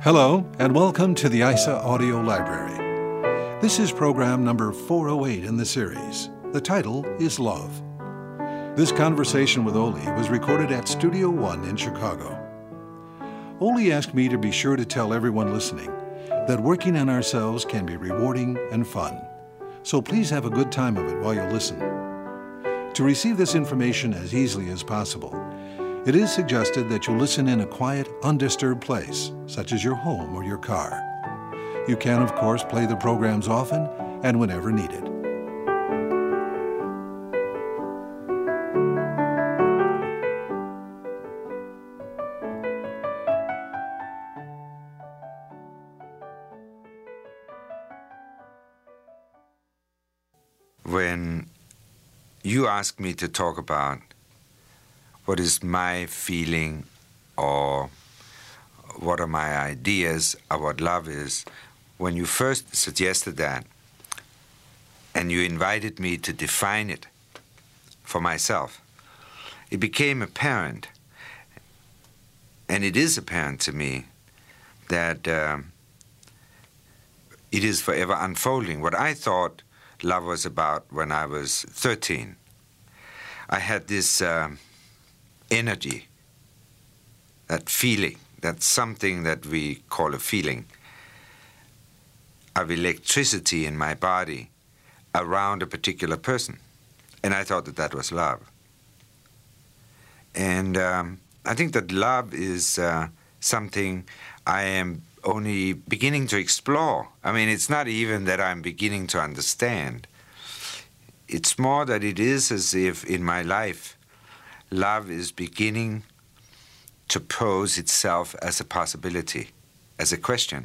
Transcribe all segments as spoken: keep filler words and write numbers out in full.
Hello, and welcome to the I S A Audio Library. This is program number four oh eight in the series. The title is Love. This conversation with Ole was recorded at Studio One in Chicago. Ole asked me to be sure to tell everyone listening that working on ourselves can be rewarding and fun. So please have a good time of it while you listen. To receive this information as easily as possible, it is suggested that you listen in a quiet, undisturbed place, such as your home or your car. You can, of course, play the programs often and whenever needed. When you ask me to talk about what is my feeling or what are my ideas of what love is, when you first suggested that and you invited me to define it for myself, it became apparent, and it is apparent to me, that um, it is forever unfolding. What I thought love was about when I was thirteen, I had this um, energy, that feeling, that something that we call a feeling of electricity in my body around a particular person. And I thought that that was love. And um, I think that love is uh, something I am only beginning to explore. I mean, it's not even that I'm beginning to understand. It's more that it is as if in my life, love is beginning to pose itself as a possibility, as a question,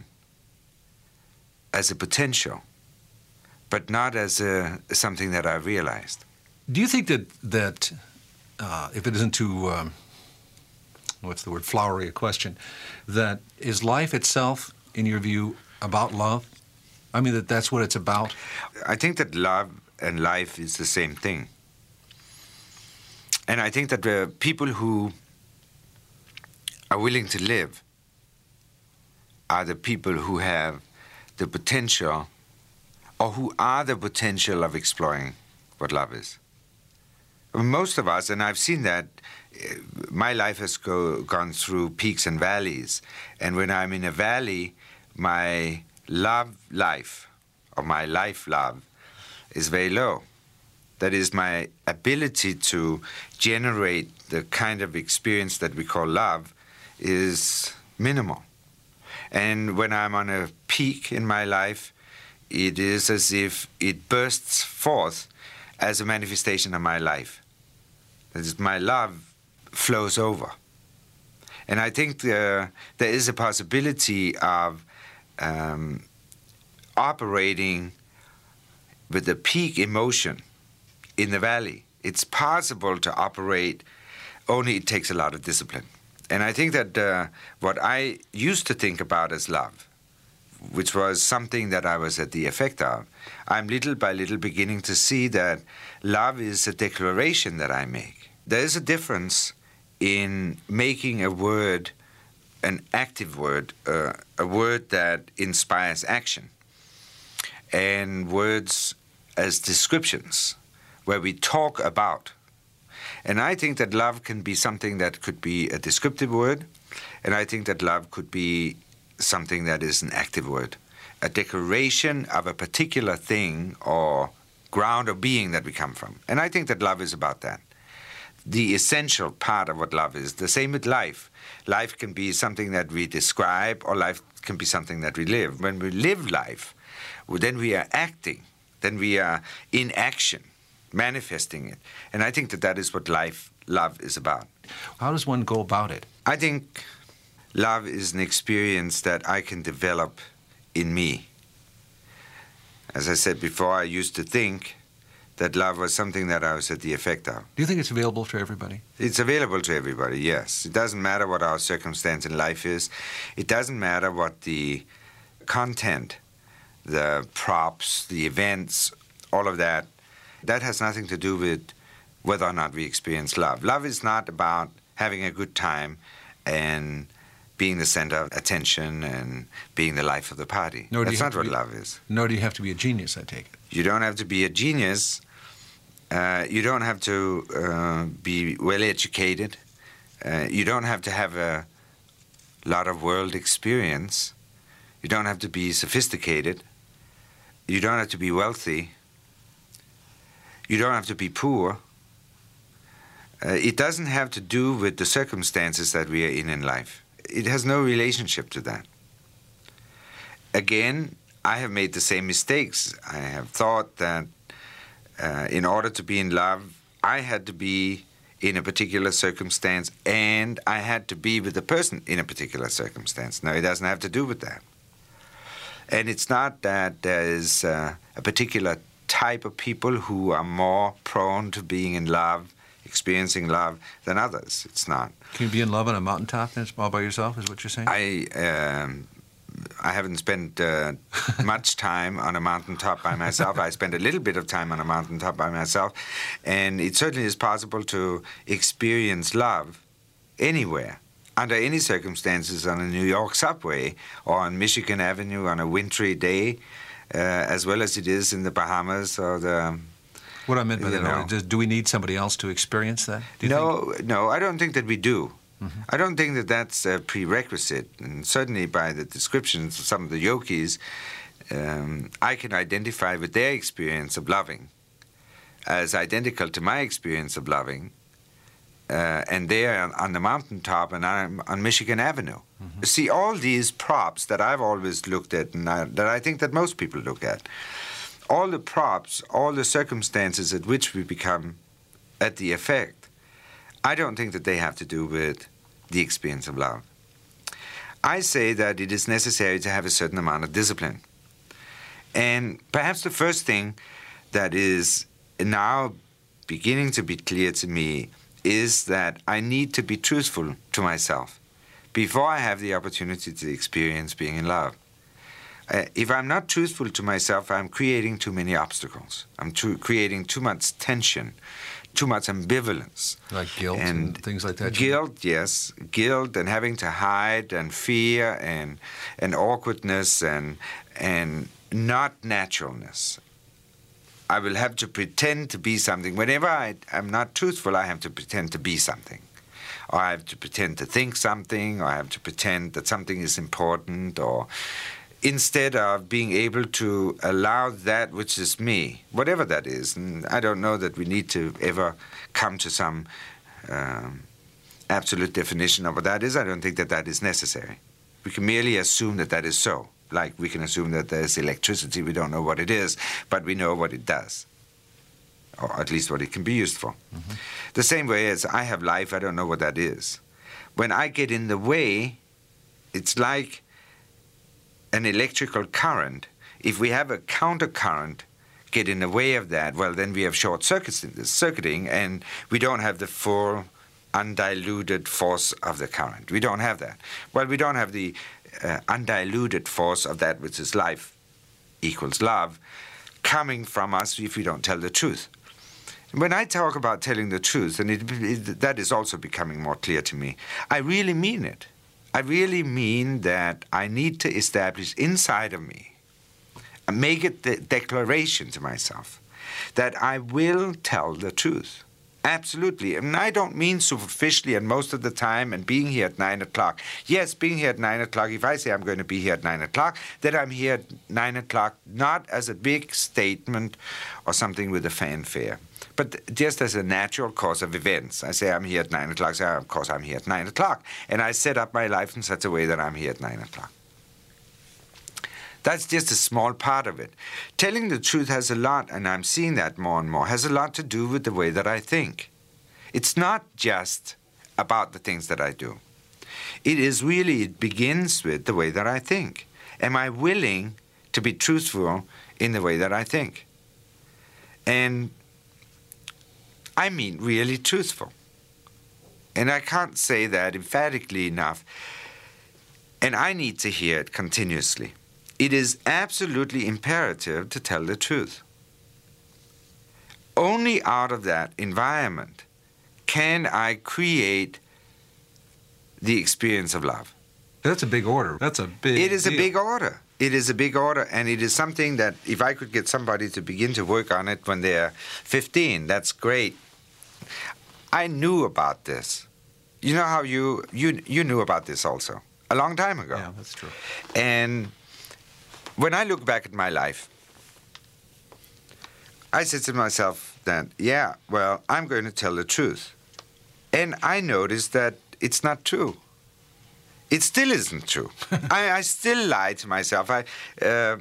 as a potential, but not as a, something that I realized. Do you think that, that uh, if it isn't too, um, what's the word, flowery a question, that is life itself, in your view, about love? I mean, that that's what it's about? I think that love and life is the same thing. And I think that the people who are willing to live are the people who have the potential, or who are the potential of exploring what love is. Most of us, and I've seen that, my life has go, gone through peaks and valleys. And when I'm in a valley, my love life, or my life love, is very low. That is, my ability to generate the kind of experience that we call love is minimal. And when I'm on a peak in my life, it is as if it bursts forth as a manifestation of my life. That is, my love flows over. And I think the, there is a possibility of um, operating with a peak emotion in the valley. It's possible to operate, only it takes a lot of discipline. And I think that uh, what I used to think about as love, which was something that I was at the effect of, I'm little by little beginning to see that love is a declaration that I make. There is a difference in making a word an active word, uh, a word that inspires action, and words as descriptions, where we talk about. And I think that love can be something that could be a descriptive word, and I think that love could be something that is an active word, a declaration of a particular thing or ground of being that we come from. And I think that love is about that. The essential part of what love is. The same with life. Life can be something that we describe, or life can be something that we live. When we live life, well, then we are acting, then we are in action, manifesting it. And I think that that is what life, love is about. How does one go about it? I think love is an experience that I can develop in me. As I said before, I used to think that love was something that I was at the effect of. Do you think it's available to everybody? It's available to everybody, yes. It doesn't matter what our circumstance in life is. It doesn't matter what the content, the props, the events, all of that. That has nothing to do with whether or not we experience love. Love is not about having a good time and being the center of attention and being the life of the party. Nor do That's you not have what to be- love is. Nor do you have to be a genius, I take it. You don't have to be a genius. Uh, you don't have to uh, be well educated. Uh, you don't have to have a lot of world experience. You don't have to be sophisticated. You don't have to be wealthy. You don't have to be poor. Uh, it doesn't have to do with the circumstances that we are in in life. It has no relationship to that. Again, I have made the same mistakes. I have thought that uh, in order to be in love, I had to be in a particular circumstance and I had to be with a person in a particular circumstance. No, it doesn't have to do with that. And it's not that there is uh, a particular type of people who are more prone to being in love, experiencing love, than others. It's not. Can you be in love on a mountaintop and it's all by yourself, is what you're saying? I um, I haven't spent uh, much time on a mountaintop by myself. I spent a little bit of time on a mountaintop by myself. And it certainly is possible to experience love anywhere, under any circumstances, on a New York subway or on Michigan Avenue on a wintry day, uh, as well as it is in the Bahamas or the... What I meant by you that, know. does, do we need somebody else to experience that? Do you No, think? no, I don't think that we do. Mhm. I don't think that that's a prerequisite. And certainly by the descriptions of some of the yogis, um, I can identify with their experience of loving as identical to my experience of loving. Uh, and they're on, on the mountaintop and I'm on Michigan Avenue. Mhm. See, all these props that I've always looked at and I, that I think that most people look at, all the props, all the circumstances at which we become at the effect, I don't think that they have to do with the experience of love. I say that it is necessary to have a certain amount of discipline. And perhaps the first thing that is now beginning to be clear to me is that I need to be truthful to myself before I have the opportunity to experience being in love. Uh, if I'm not truthful to myself, I'm creating too many obstacles. I'm too, creating too much tension, too much ambivalence. Like guilt and, and things like that? Guilt, yes. Guilt and having to hide and fear and, and awkwardness and, and not naturalness. I will have to pretend to be something. Whenever I, I'm not truthful, I have to pretend to be something. Or I have to pretend to think something, or I have to pretend that something is important, or instead of being able to allow that which is me, whatever that is. And I don't know that we need to ever come to some um, absolute definition of what that is. I don't think that that is necessary. We can merely assume that that is so. Like we can assume that there's electricity, we don't know what it is, but we know what it does, or at least what it can be used for. Mm-hmm. The same way as I have life, I don't know what that is. When I get in the way, it's like an electrical current. If we have a counter current get in the way of that, well, then we have short circuits in this circuiting, and we don't have the full undiluted force of the current. We don't have that. Well, we don't have the uh, undiluted force of that which is life equals love coming from us if we don't tell the truth. When I talk about telling the truth, and it, it, that is also becoming more clear to me, I really mean it. I really mean that I need to establish inside of me, and make it the declaration to myself, that I will tell the truth. Absolutely. And I don't mean superficially and most of the time and being here at nine o'clock. Yes, being here at nine o'clock, if I say I'm going to be here at nine o'clock, then I'm here at nine o'clock, not as a big statement or something with a fanfare, but just as a natural course of events. I say I'm here at nine o'clock, so of course I'm here at nine o'clock. And I set up my life in such a way that I'm here at nine o'clock. That's just a small part of it. Telling the truth has a lot, and I'm seeing that more and more, has a lot to do with the way that I think. It's not just about the things that I do. It is really, it begins with the way that I think. Am I willing to be truthful in the way that I think? And I mean really truthful. And I can't say that emphatically enough. And I need to hear it continuously. It is absolutely imperative to tell the truth. Only out of that environment can I create the experience of love. That's a big order. That's a big It is deal. a big order. It is a big order, and it is something that if I could get somebody to begin to work on it when they're fifteen, that's great. I knew about this. You know how you you you knew about this also a long time ago. Yeah, that's true. And when I look back at my life, I said to myself that, yeah, well, I'm going to tell the truth. And I noticed that it's not true. It still isn't true. I, I still lie to myself. I, uh,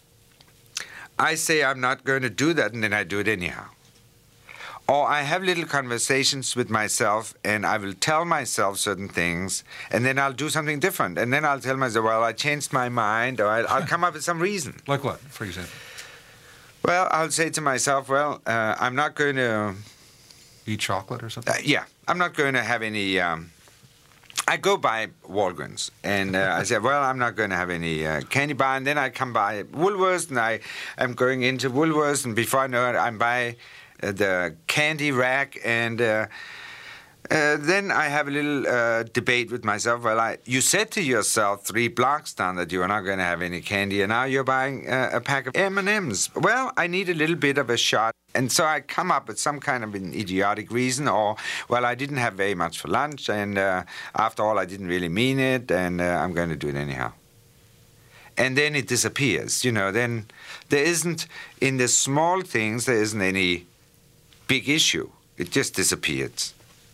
I say I'm not going to do that, and then I do it anyhow. Or I have little conversations with myself, and I will tell myself certain things, and then I'll do something different. And then I'll tell myself, well, I changed my mind, or I'll, I'll come up with some reason. Like what, for example? Well, I'll say to myself, well, uh, I'm not going to... Eat chocolate or something? Uh, yeah, I'm not going to have any... Um, I go by Walgreens, and uh, I say, well, I'm not going to have any uh, candy bar. And then I come by Woolworths, and I am going into Woolworths, and before I know it, I'm by uh, the candy rack, and uh, uh, then I have a little uh, debate with myself. Well, I, you said to yourself three blocks down that you were not going to have any candy, and now you're buying uh, a pack of M and M's. Well, I need a little bit of a shot. And so I come up with some kind of an idiotic reason, or, well, I didn't have very much for lunch, and uh, after all, I didn't really mean it, and uh, I'm going to do it anyhow. And then it disappears, you know. Then there isn't, in the small things, there isn't any big issue. It just disappears.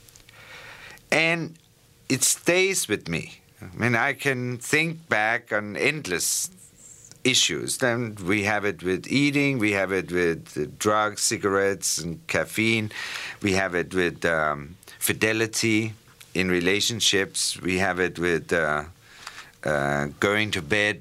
And it stays with me. I mean, I can think back on endless issues. Then we have it with eating, we have it with uh, drugs, cigarettes, and caffeine. We have it with um, fidelity in relationships. We have it with uh, uh, going to bed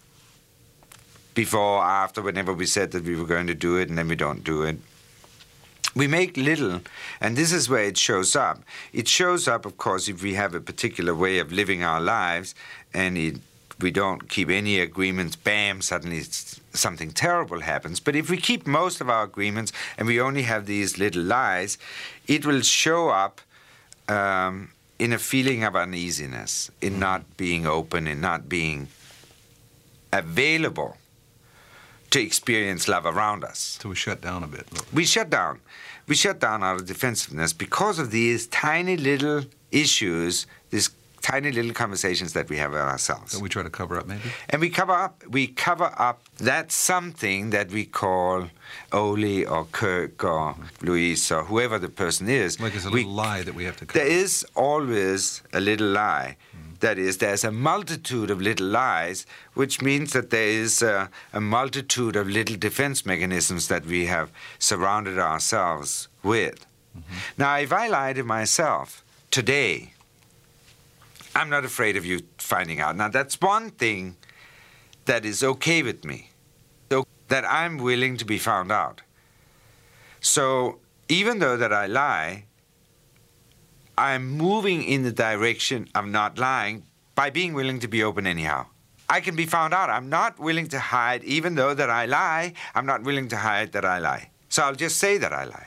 before or after, whenever we said that we were going to do it, and then we don't do it. We make little, and this is where it shows up. It shows up, of course, if we have a particular way of living our lives, and it we don't keep any agreements, bam, suddenly it's, something terrible happens. But if we keep most of our agreements and we only have these little lies, it will show up um, in a feeling of uneasiness, in not being open, in not being available to experience love around us. So we shut down a bit. We shut down. We shut down our defensiveness because of these tiny little issues, these tiny little conversations that we have with ourselves. That we try to cover up, maybe? And we cover up, we cover up that something that we call Ole or Kirk or Louise or whoever the person is. Like it's a we, little lie that we have to cover. There is always a little lie. Mm. That is, there's a multitude of little lies, which means that there is a, a multitude of little defense mechanisms that we have surrounded ourselves with. Mm-hmm. Now, if I lie to myself today, I'm not afraid of you finding out. Now, that's one thing that is okay with me, so that I'm willing to be found out. So even though that I lie, I'm moving in the direction of not lying by being willing to be open anyhow. I can be found out. I'm not willing to hide, even though that I lie, I'm not willing to hide that I lie. So I'll just say that I lied.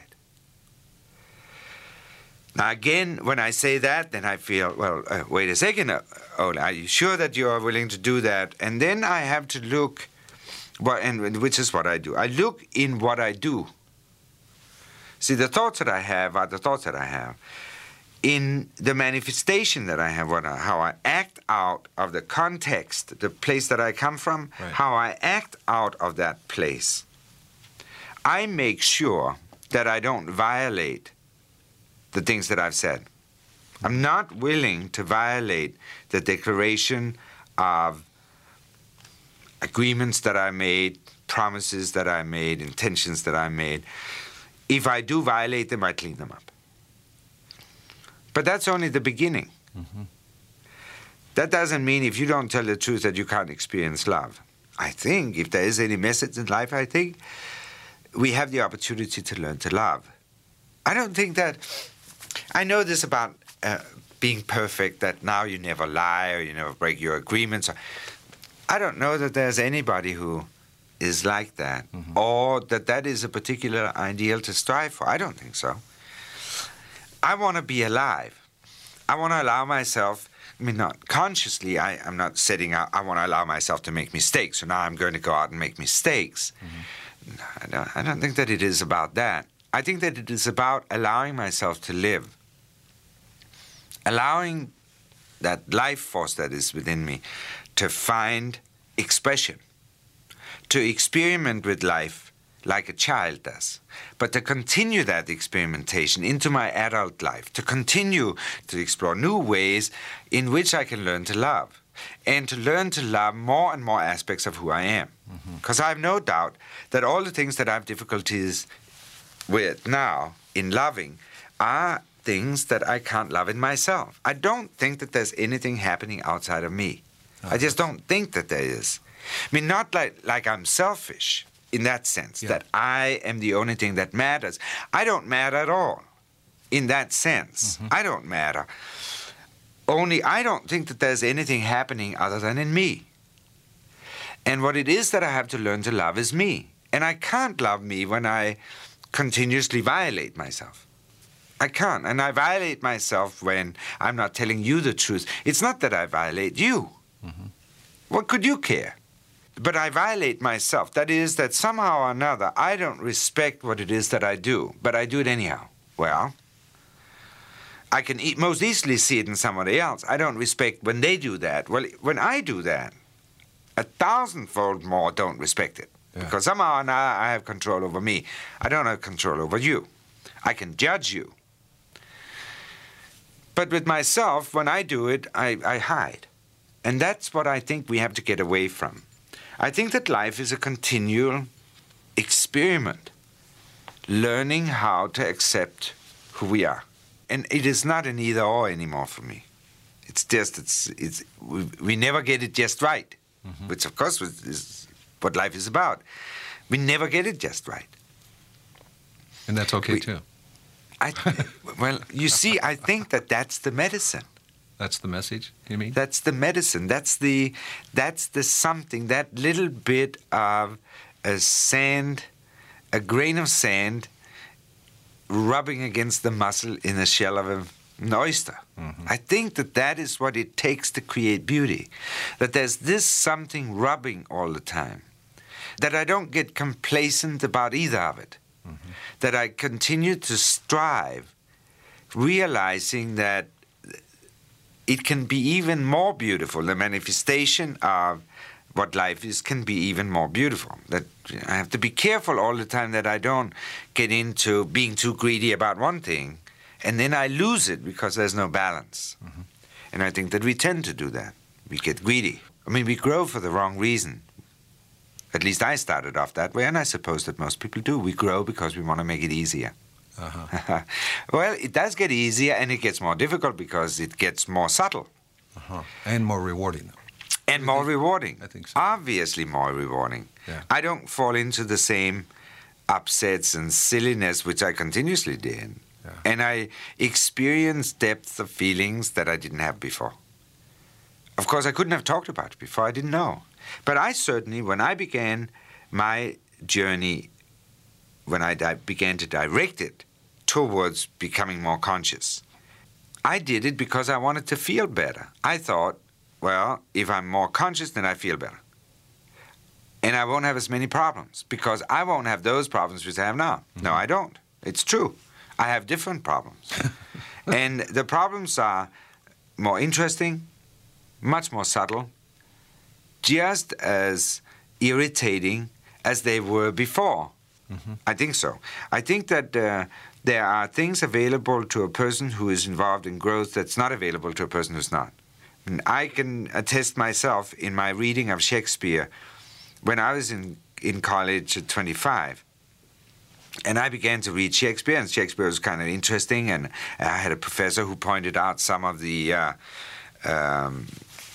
Now, again, when I say that, then I feel, well, uh, wait a second, uh, Ole, are you sure that you are willing to do that? And then I have to look, well, and which is what I do. I look in what I do. See, the thoughts that I have are the thoughts that I have. In the manifestation that I have, what I, how I act out of the context, the place that I come from, right. How I act out of that place, I make sure that I don't violate the things that I've said. I'm not willing to violate the declaration of agreements that I made, promises that I made, intentions that I made. If I do violate them, I clean them up. But that's only the beginning. Mm-hmm. That doesn't mean if you don't tell the truth that you can't experience love. I think if there is any message in life, I think we have the opportunity to learn to love. I don't think that... I know this about uh, being perfect, that now you never lie or you never break your agreements. I don't know that there's anybody who is like that, mm-hmm. or that that is a particular ideal to strive for. I don't think so. I want to be alive. I want to allow myself I mean, not consciously, I, I'm not setting out, I want to allow myself to make mistakes, so now I'm going to go out and make mistakes. Mm-hmm. I, don't, I don't think that it is about that. I think that it is about allowing myself to live. Allowing that life force that is within me to find expression, to experiment with life like a child does, but to continue that experimentation into my adult life, to continue to explore new ways in which I can learn to love, and to learn to love more and more aspects of who I am. Because mm-hmm. I have no doubt that all the things that I have difficulties with now in loving are things that I can't love in myself. I don't think that there's anything happening outside of me. Oh, I just don't think that there is. I mean, not like, like I'm selfish in that sense, yeah. that I am the only thing that matters. I don't matter at all in that sense. Mm-hmm. I don't matter. Only I don't think that there's anything happening other than in me. And what it is that I have to learn to love is me. And I can't love me when I continuously violate myself. I can't. And I violate myself when I'm not telling you the truth. It's not that I violate you. Mm-hmm. What could you care? But I violate myself. That is that somehow or another I don't respect what it is that I do, but I do it anyhow. Well, I can e- most easily see it in somebody else. I don't respect when they do that. Well, when I do that, a thousandfold more don't respect it. Yeah. Because somehow or another I have control over me. I don't have control over you. I can judge you. But with myself, when I do it, I, I hide. And that's what I think we have to get away from. I think that life is a continual experiment, learning how to accept who we are. And it is not an either-or anymore for me. It's just, it's, it's we, we never get it just right, mm-hmm. which of course is what life is about. We never get it just right. And that's okay, we, too. I, well, you see, I think that that's the medicine. That's the message, you mean? That's the medicine. That's the, that's the something, that little bit of a sand, a grain of sand rubbing against the muscle in the shell of a, an oyster. Mm-hmm. I think that that is what it takes to create beauty. That there's this something rubbing all the time. That I don't get complacent about either of it. Mm-hmm. That I continue to strive, realizing that it can be even more beautiful. The manifestation of what life is can be even more beautiful. That I have to be careful all the time that I don't get into being too greedy about one thing, and then I lose it because there's no balance. Mm-hmm. And I think that we tend to do that. We get greedy. I mean, we grow for the wrong reason. At least I started off that way, and I suppose that most people do. We grow because we want to make it easier. Uh-huh. Well, it does get easier, and it gets more difficult because it gets more subtle. Uh-huh. And more rewarding. And more rewarding. I think so. Obviously more rewarding. Yeah. I don't fall into the same upsets and silliness which I continuously did. Yeah. And I experience depth of feelings that I didn't have before. Of course, I couldn't have talked about it before. I didn't know. But I certainly, when I began my journey, when I di- began to direct it towards becoming more conscious, I did it because I wanted to feel better. I thought, well, if I'm more conscious, then I feel better. And I won't have as many problems because I won't have those problems which I have now. Mm-hmm. No, I don't. It's true. I have different problems. And the problems are more interesting, much more subtle, just as irritating as they were before. Mm-hmm. I think so. I think that uh, there are things available to a person who is involved in growth that's not available to a person who's not. And I can attest myself in my reading of Shakespeare when I was in, in college at twenty-five. And I began to read Shakespeare, and Shakespeare was kind of interesting, and I had a professor who pointed out some of the uh, um,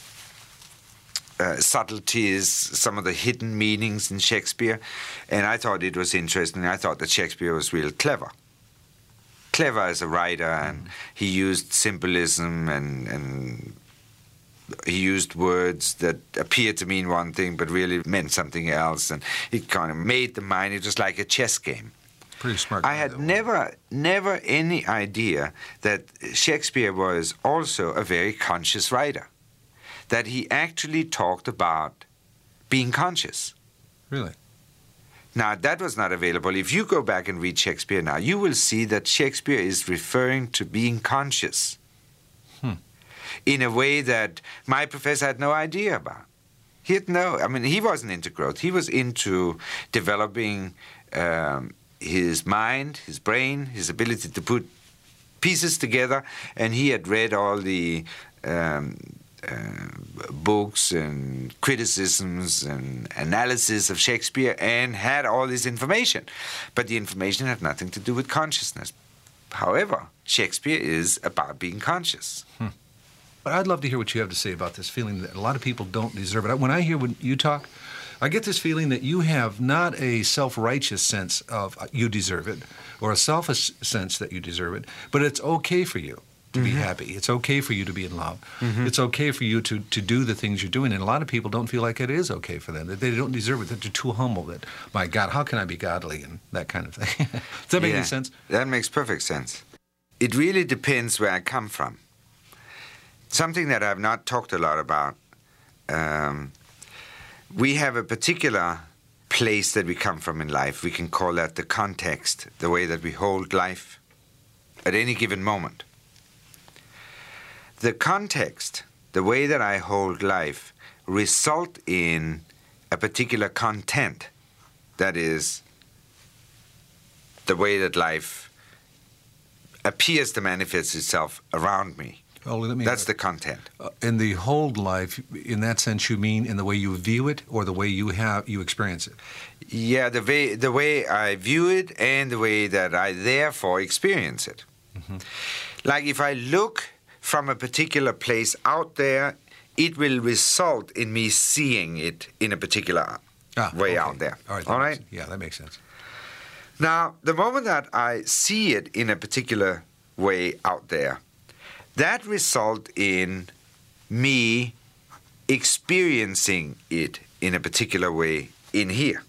uh, subtleties, some of the hidden meanings in Shakespeare, and I thought it was interesting. I thought that Shakespeare was real clever. Clever as a writer, and he used symbolism, and, and he used words that appeared to mean one thing but really meant something else, and it kind of made the mind, it was like a chess game. Pretty smart. I had never, never any idea that Shakespeare was also a very conscious writer, that he actually talked about being conscious. Really? Now, that was not available. If you go back and read Shakespeare now, you will see that Shakespeare is referring to being conscious hmm. in a way that my professor had no idea about. He had no, I mean, he wasn't into growth. He was into developing um, his mind, his brain, his ability to put pieces together, and he had read all the um, uh, books and criticisms and analysis of Shakespeare and had all this information. But the information had nothing to do with consciousness. However, Shakespeare is about being conscious. Hmm. But I'd love to hear what you have to say about this feeling that a lot of people don't deserve it. When I hear when you talk, I get this feeling that you have not a self-righteous sense of uh, you deserve it, or a selfish sense that you deserve it, but it's okay for you to mm-hmm. be happy. It's okay for you to be in love. Mm-hmm. It's okay for you to, to do the things you're doing. And a lot of people don't feel like it is okay for them, that they don't deserve it, that they're too humble, that, my God, how can I be godly, and that kind of thing. Does that make yeah, any sense? That makes perfect sense. It really depends where I come from. Something that I've not talked a lot about, um, we have a particular place that we come from in life. We can call that the context, the way that we hold life at any given moment. The context, the way that I hold life, result in a particular content. That is, the way that life appears to manifest itself around me. Oh, let me That's the content. Uh, in the whole life, in that sense, you mean in the way you view it, or the way you have you experience it? Yeah, the way the way I view it, and the way that I therefore experience it. Mm-hmm. Like if I look from a particular place out there, it will result in me seeing it in a particular ah, way okay. out there. All right. All right? Sense. Yeah, that makes sense. Now, the moment that I see it in a particular way out there, that result in me experiencing it in a particular way in here,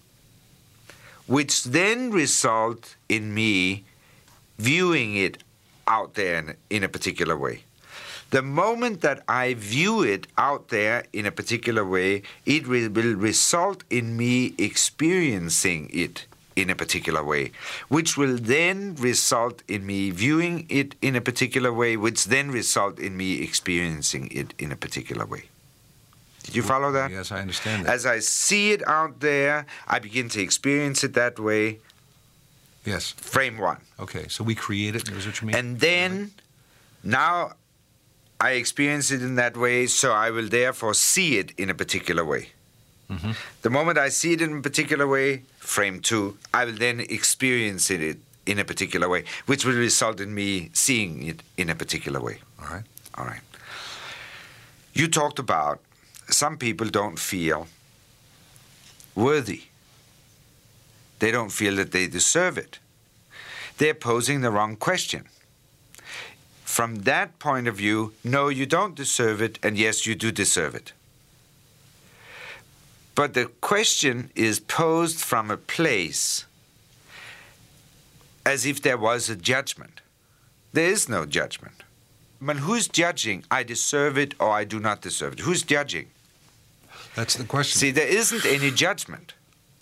which then result in me viewing it out there in, in a particular way. The moment that I view it out there in a particular way, it will, will result in me experiencing it in a particular way, which will then result in me viewing it in a particular way, which then result in me experiencing it in a particular way. Did you follow that? Yes, I understand that. As I see it out there, I begin to experience it that way. Yes. Frame one. Okay, so we create it, is what you mean? And then, now I experience it in that way, so I will therefore see it in a particular way. Mm-hmm. The moment I see it in a particular way, frame two, I will then experience it in a particular way, which will result in me seeing it in a particular way. All right. All right. You talked about some people don't feel worthy. They don't feel that they deserve it. They're posing the wrong question. From that point of view, no, you don't deserve it, and yes, you do deserve it. But the question is posed from a place as if there was a judgment. There is no judgment. But who's judging, I deserve it or I do not deserve it? Who's judging? That's the question. See, there isn't any judgment.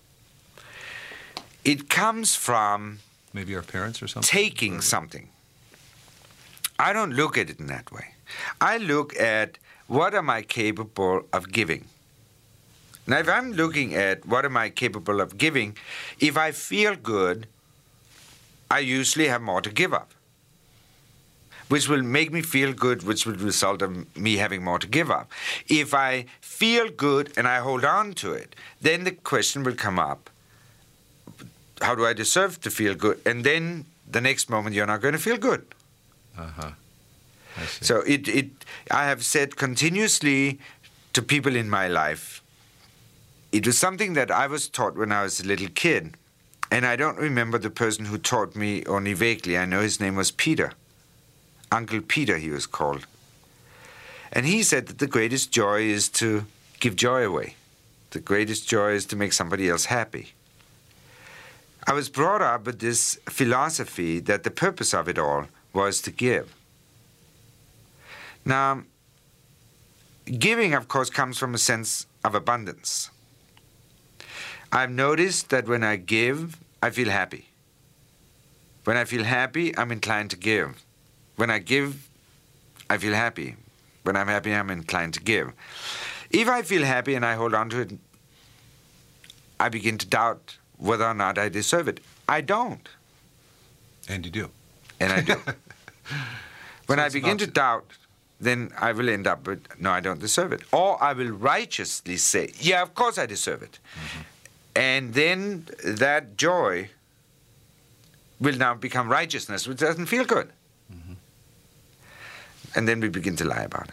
It comes from maybe our parents or something? Taking or... something. I don't look at it in that way. I look at what am I capable of giving. Now, if I'm looking at what am I capable of giving, if I feel good, I usually have more to give up, which will make me feel good, which will result in me having more to give up. If I feel good and I hold on to it, then the question will come up, how do I deserve to feel good? And then the next moment you're not going to feel good. Uh-huh. I see. So it, it, I have said continuously to people in my life, it was something that I was taught when I was a little kid. And I don't remember the person who taught me only vaguely. I know his name was Peter. Uncle Peter, he was called. And he said that the greatest joy is to give joy away. The greatest joy is to make somebody else happy. I was brought up with this philosophy that the purpose of it all was to give. Now, giving, of course, comes from a sense of abundance. I've noticed that when I give, I feel happy. When I feel happy, I'm inclined to give. When I give, I feel happy. When I'm happy, I'm inclined to give. If I feel happy and I hold on to it, I begin to doubt whether or not I deserve it. I don't. And you do. And I do. When So I it's begin not to to- doubt, then I will end up with, no, I don't deserve it. Or I will righteously say, yeah, of course I deserve it. Mm-hmm. And then that joy will now become righteousness, which doesn't feel good. Mm-hmm. And then we begin to lie about it.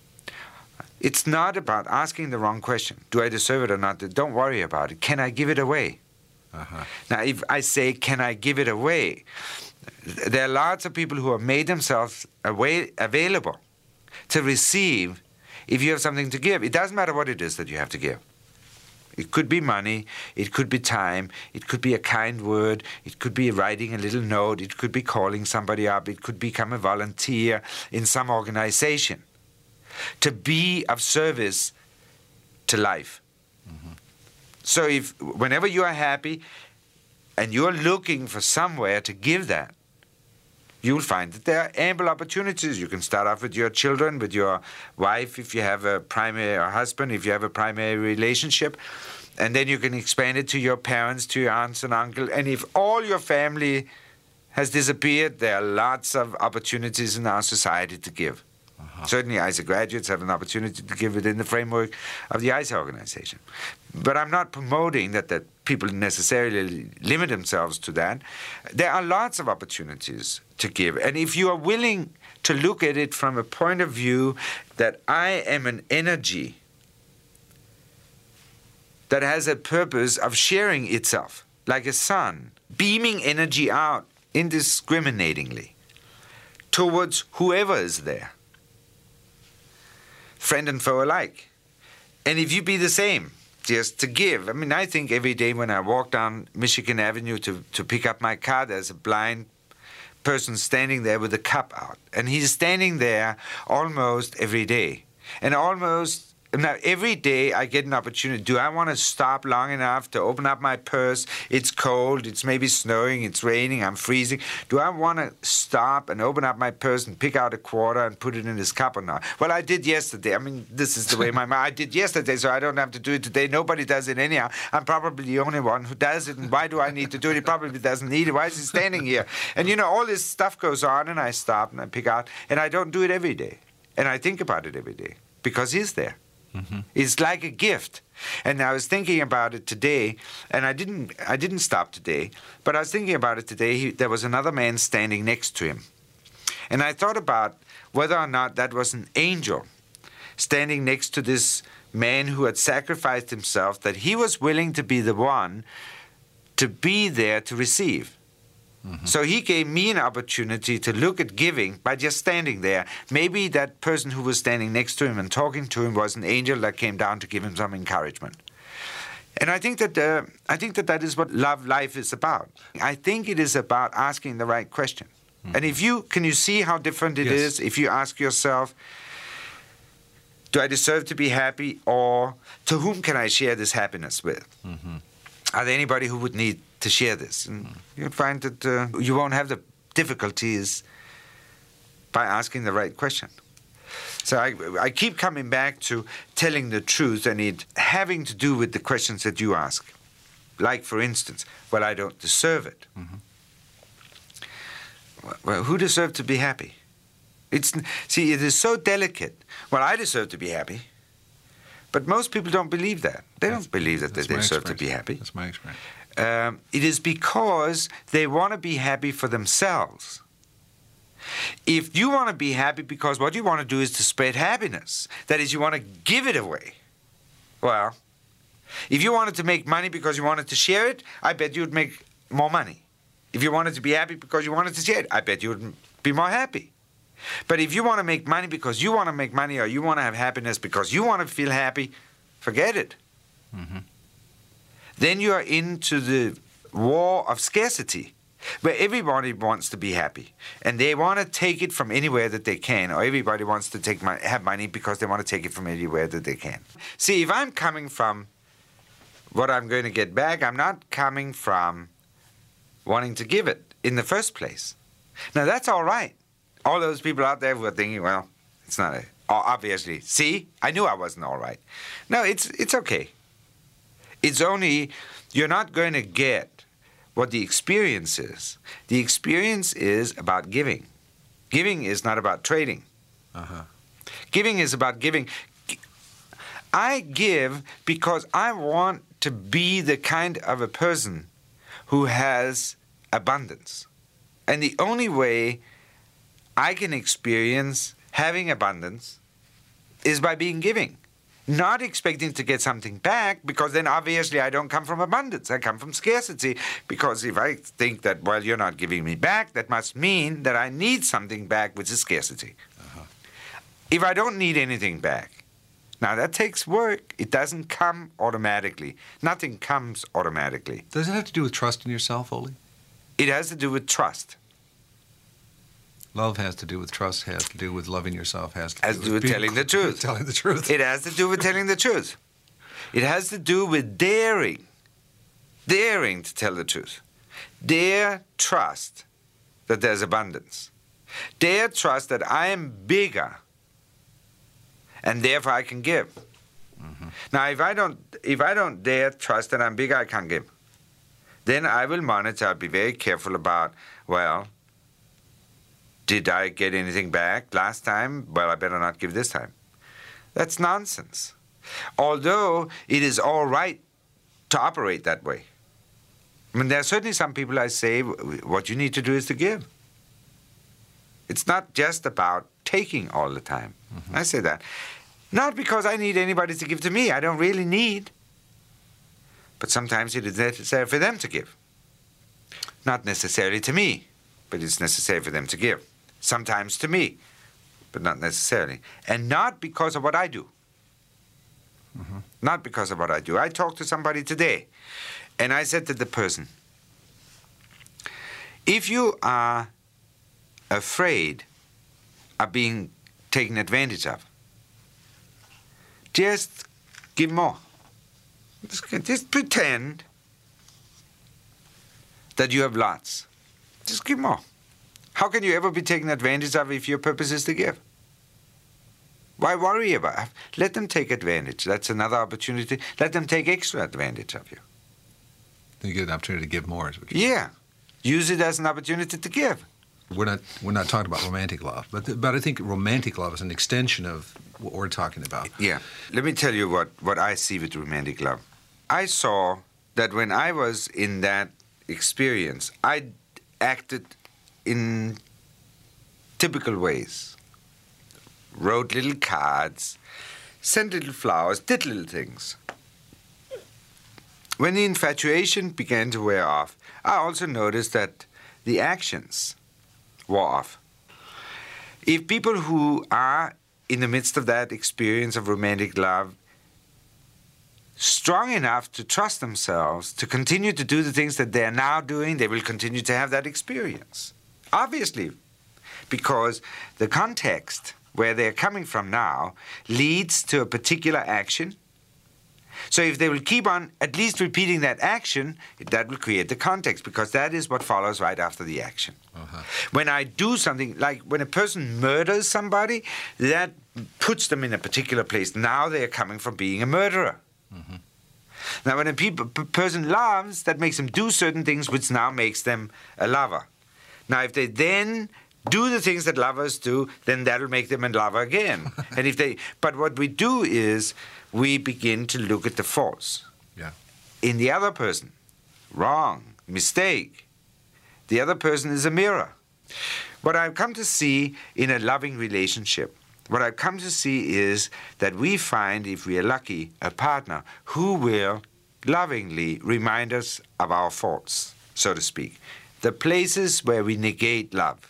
It's not about asking the wrong question. Do I deserve it or not? Don't worry about it. Can I give it away? Uh-huh. Now, if I say, can I give it away? There are lots of people who have made themselves away, available to receive if you have something to give. It doesn't matter what it is that you have to give. It could be money, it could be time, it could be a kind word, it could be writing a little note, it could be calling somebody up, it could become a volunteer in some organization. To be of service to life. Mm-hmm. So if whenever you are happy and you're looking for somewhere to give that, you'll find that there are ample opportunities. You can start off with your children, with your wife, if you have a primary, or husband, if you have a primary relationship. And then you can expand it to your parents, to your aunts and uncle. And if all your family has disappeared, there are lots of opportunities in our society to give. Uh-huh. Certainly, I S A graduates have an opportunity to give within the framework of the I S A organization. But I'm not promoting that, that people necessarily limit themselves to that. There are lots of opportunities to give. And if you are willing to look at it from a point of view that I am an energy that has a purpose of sharing itself, like a sun, beaming energy out indiscriminatingly towards whoever is there, friend and foe alike. And if you be the same, just to give. I mean, I think every day when I walk down Michigan Avenue to, to pick up my car, there's a blind person standing there with a cup out. And he's standing there almost every day. And almost, now every day I get an opportunity. Do I want to stop long enough to open up my purse? It's cold, it's maybe snowing, it's raining, I'm freezing. Do I want to stop and open up my purse and pick out a quarter and put it in his cup or not? Well, I did yesterday. I mean, this is the way my mind, I did yesterday, so I don't have to do it today. Nobody does it anyhow. I'm probably the only one who does it, and why do I need to do it? He probably doesn't need it. Why is he standing here? And you know, all this stuff goes on, and I stop and I pick out, and I don't do it every day. And I think about it every day, because he's there. Mm-hmm. It's like a gift. And I was thinking about it today, and I didn't I didn't stop today, but I was thinking about it today. He, there was another man standing next to him. And I thought about whether or not that was an angel standing next to this man who had sacrificed himself, that he was willing to be the one to be there to receive. Mm-hmm. So he gave me an opportunity to look at giving by just standing there. Maybe that person who was standing next to him and talking to him was an angel that came down to give him some encouragement. And I think that uh, I think that that is what love life is about. I think it is about asking the right question. Mm-hmm. And if you can you see how different it Yes. is if you ask yourself, do I deserve to be happy, or to whom can I share this happiness with? Mm-hmm. Are there anybody who would need to share this? And you'll find that uh, you won't have the difficulties by asking the right question. So I, I keep coming back to telling the truth and it having to do with the questions that you ask. Like, for instance, well, I don't deserve it. Mm-hmm. Well, who deserves to be happy? It's, see, it is so delicate. Well, I deserve to be happy. But most people don't believe that. They That's- don't believe that they that's my deserve to experience. be happy. That's my experience. Um, it is because they want to be happy for themselves. If you want to be happy because what you want to do is to spread happiness, that is, you want to give it away, well, if you wanted to make money because you wanted to share it, I bet you would make more money. If you wanted to be happy because you wanted to share it, I bet you would be more happy. But if you want to make money because you want to make money, or you want to have happiness because you want to feel happy, forget it. Mm-hmm. Then you are into the war of scarcity, where everybody wants to be happy, and they want to take it from anywhere that they can, or everybody wants to take my, have money because they want to take it from anywhere that they can. See, if I'm coming from what I'm going to get back, I'm not coming from wanting to give it in the first place. Now, that's all right. All those people out there who are thinking, well, it's not a, obviously, see, I knew I wasn't all right. No, it's, it's okay. It's only, you're not going to get what the experience is. The experience is about giving. Giving is not about trading. Uh-huh. Giving is about giving. I give because I want to be the kind of a person who has abundance. And the only way I can experience having abundance is by being giving. Not expecting to get something back, because then obviously I don't come from abundance. I come from scarcity, because if I think that, well, you're not giving me back, that must mean that I need something back, which is scarcity. Uh-huh. If I don't need anything back, now that takes work. It doesn't come automatically. Nothing comes automatically. Does it have to do with trust in yourself, Ole? It has to do with trust. Love has to do with trust, has to do with loving yourself, has to do, has to do with, with telling the truth. telling the truth. It has to do with telling the truth. It has to do with daring, daring to tell the truth. Dare trust that there's abundance. Dare trust that I am bigger, and therefore I can give. Mm-hmm. Now, if I don't, if I don't dare trust that I'm bigger, I can't give. Then I will monitor. I'll be very careful about, well, did I get anything back last time? Well, I better not give this time. That's nonsense. Although it is all right to operate that way. I mean, there are certainly some people I say, what you need to do is to give. It's not just about taking all the time. Mm-hmm. I say that. Not because I need anybody to give to me. I don't really need. But sometimes it is necessary for them to give. Not necessarily to me, but it's necessary for them to give. Sometimes to me, but not necessarily. And not because of what I do. Mm-hmm. Not because of what I do. I talked to somebody today, and I said to the person, if you are afraid of being taken advantage of, just give more. Just, just pretend that you have lots. Just give more. How can you ever be taken advantage of if your purpose is to give? Why worry about it? Let them take advantage. That's another opportunity. Let them take extra advantage of you. Then you get an opportunity to give more. Is what yeah. Use it as an opportunity to give. We're not we're not talking about romantic love, but but I think romantic love is an extension of what we're talking about. Yeah. Let me tell you what, what I see with romantic love. I saw that when I was in that experience, I acted in typical ways. Wrote little cards, sent little flowers, did little things. When the infatuation began to wear off, I also noticed that the actions wore off. If people who are in the midst of that experience of romantic love strong enough to trust themselves to continue to do the things that they're now doing, they will continue to have that experience. Obviously, because the context where they're coming from now leads to a particular action. So if they will keep on at least repeating that action, that will create the context, because that is what follows right after the action. Uh-huh. When I do something, like when a person murders somebody, that puts them in a particular place. Now they are coming from being a murderer. Mm-hmm. Now when a pe- p- person loves, that makes them do certain things, which now makes them a lover. Now if they then do the things that lovers do, then that'll make them a lover again. And if they, but what we do is we begin to look at the faults. Yeah. In the other person. Wrong. Mistake. The other person is a mirror. What I've come to see in a loving relationship, what I've come to see is that we find, if we are lucky, a partner who will lovingly remind us of our faults, so to speak. The places where we negate love.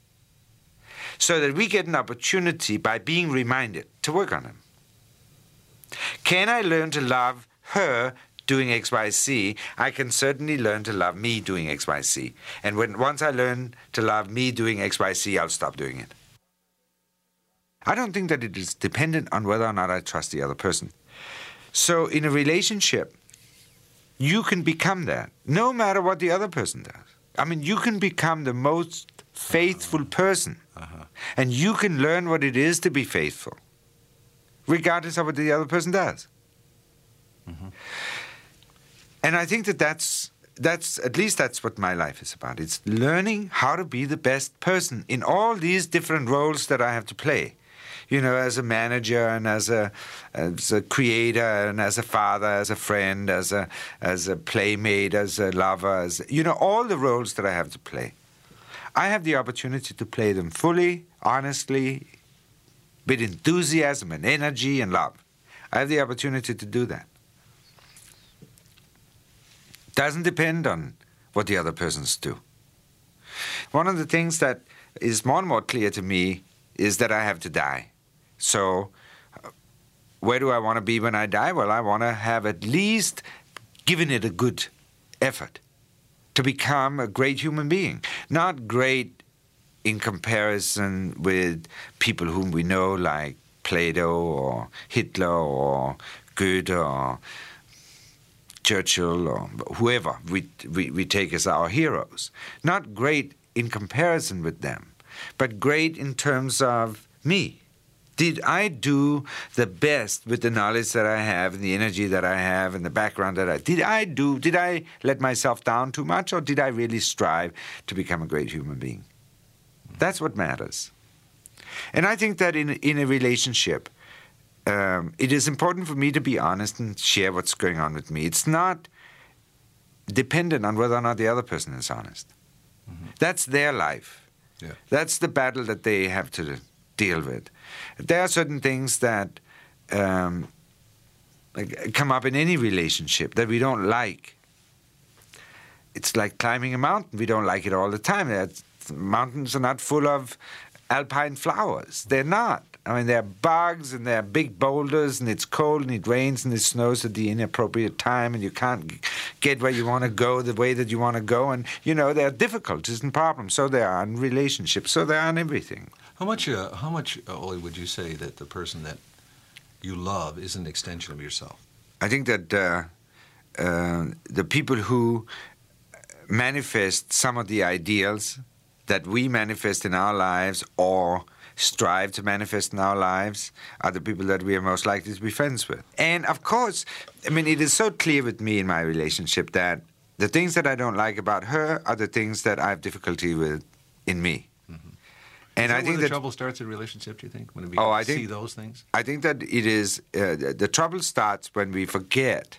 So that we get an opportunity, by being reminded, to work on them. Can I learn to love her doing X, Y, Z, I can certainly learn to love me doing X, Y, Z. And when once I learn to love me doing X, Y, Z, I'll stop doing it. I don't think that it is dependent on whether or not I trust the other person. So in a relationship, you can become that, no matter what the other person does. I mean, you can become the most faithful person, uh-huh. and you can learn what it is to be faithful, regardless of what the other person does. Mm-hmm. And I think that that's, that's, at least that's what my life is about. It's learning how to be the best person in all these different roles that I have to play. You know, as a manager and as a as a creator and as a father, as a friend, as a as a playmate, as a lover, as you know, all the roles that I have to play. I have the opportunity to play them fully, honestly, with enthusiasm and energy and love. I have the opportunity to do that. Doesn't depend on what the other persons do. One of the things that is more and more clear to me is that I have to die. So uh, where do I want to be when I die? Well, I want to have at least given it a good effort to become a great human being. Not great in comparison with people whom we know like Plato or Hitler or Goethe or Churchill or whoever we, we, we take as our heroes. Not great in comparison with them, but great in terms of me. Did I do the best with the knowledge that I have and the energy that I have and the background that I... Did I do... Did I let myself down too much, or did I really strive to become a great human being? That's what matters. And I think that in, in a relationship, um, it is important for me to be honest and share what's going on with me. It's not dependent on whether or not the other person is honest. Mm-hmm. That's their life. Yeah. That's the battle that they have to deal with. There are certain things that um, come up in any relationship that we don't like. It's like climbing a mountain. We don't like it all the time. It's, mountains are not full of alpine flowers. They're not. I mean, there are bugs and there are big boulders and it's cold and it rains and it snows at the inappropriate time and you can't get where you want to go the way that you want to go. And, you know, there are difficulties and problems. So there are in relationships. So there are in everything. How much, uh, how much, uh, Ole, would you say that the person that you love is an extension of yourself? I think that uh, uh, the people who manifest some of the ideals that we manifest in our lives or strive to manifest in our lives are the people that we are most likely to be friends with. And of course, I mean, it is so clear with me in my relationship that the things that I don't like about her are the things that I have difficulty with in me. Mm-hmm. And is that I think where the that trouble starts in a relationship, do you think, when we oh, I see think, those things? I think that it is, uh, the, the trouble starts when we forget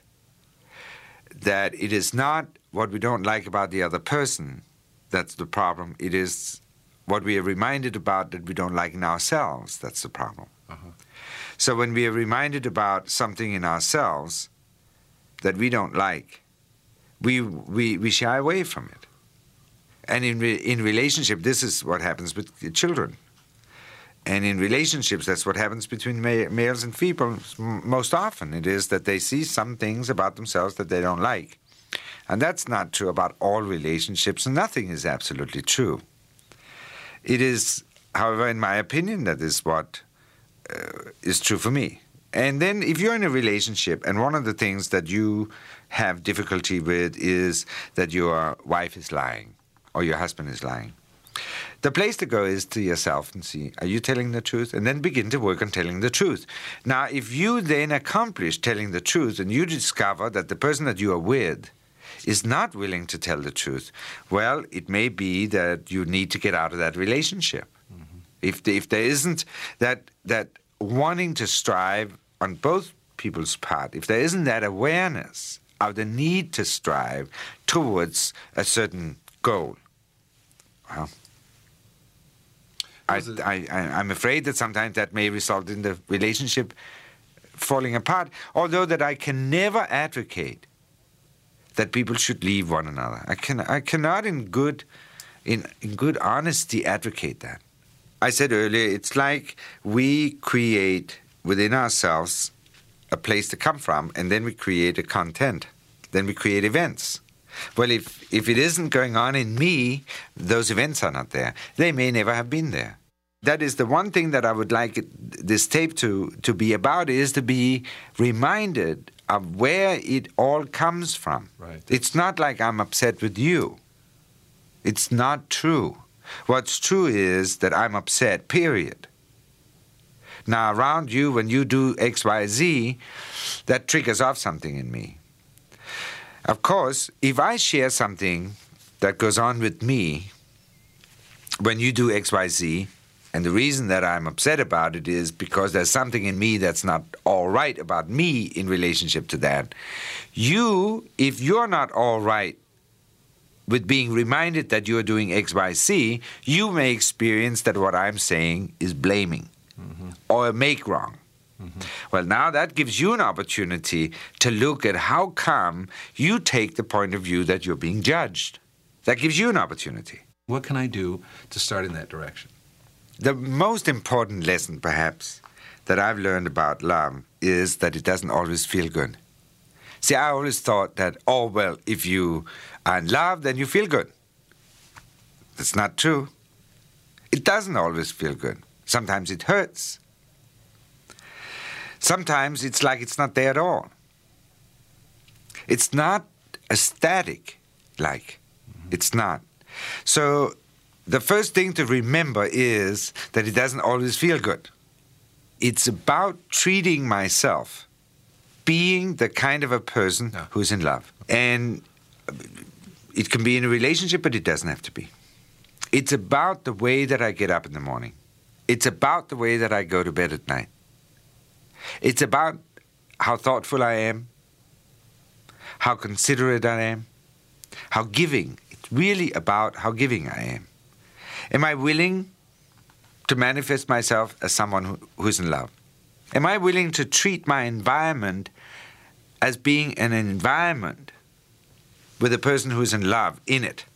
that it is not what we don't like about the other person that's the problem. It is what we are reminded about that we don't like in ourselves that's the problem. Uh-huh. So when we are reminded about something in ourselves that we don't like, we we, we shy away from it. And in re, in relationship, this is what happens with children. And in relationships, that's what happens between ma- males and females most often. It is that they see some things about themselves that they don't like. And that's not true about all relationships, and nothing is absolutely true. It is, however, in my opinion, that is what uh, is true for me. And then if you're in a relationship, and one of the things that you have difficulty with is that your wife is lying, or your husband is lying, the place to go is to yourself and see, are you telling the truth? And then begin to work on telling the truth. Now, if you then accomplish telling the truth, and you discover that the person that you are with is not willing to tell the truth, well, it may be that you need to get out of that relationship. Mm-hmm. If the, if there isn't that that wanting to strive on both people's part, if there isn't that awareness of the need to strive towards a certain goal, well, I, I, I, I'm afraid that sometimes that may result in the relationship falling apart, although that I can never advocate that people should leave one another. I can I cannot in good in, in good honesty advocate that. I said earlier, it's like we create within ourselves a place to come from, and then we create a content then we create events. Well, if, if it isn't going on in me, those events are not there. They may never have been there. That is the one thing that I would like it, this tape to, to be about, is to be reminded of where it all comes from. Right. It's not like I'm upset with you. It's not true. What's true is that I'm upset, period. Now, around you, when you do X, Y, Z, that triggers off something in me. Of course, if I share something that goes on with me when you do X, Y, Z, and the reason that I'm upset about it is because there's something in me that's not all right about me in relationship to that, you, if you're not all right with being reminded that you're doing X, Y, Z, you may experience that what I'm saying is blaming mm-hmm. or a make wrong. Mm-hmm. Well, now that gives you an opportunity to look at how come you take the point of view that you're being judged. That gives you an opportunity. What can I do to start in that direction? The most important lesson, perhaps, that I've learned about love is that it doesn't always feel good. See, I always thought that, oh, well, if you are in love, then you feel good. That's not true. It doesn't always feel good. Sometimes it hurts. Sometimes it's like it's not there at all. It's not ecstatic, like. Mm-hmm. It's not. So the first thing to remember is that it doesn't always feel good. It's about treating myself, being the kind of a person yeah. who's in love. And it can be in a relationship, but it doesn't have to be. It's about the way that I get up in the morning. It's about the way that I go to bed at night. It's about how thoughtful I am, how considerate I am, how giving. It's really about how giving I am. Am I willing to manifest myself as someone who, who's in love? Am I willing to treat my environment as being an environment with a person who's in love in it?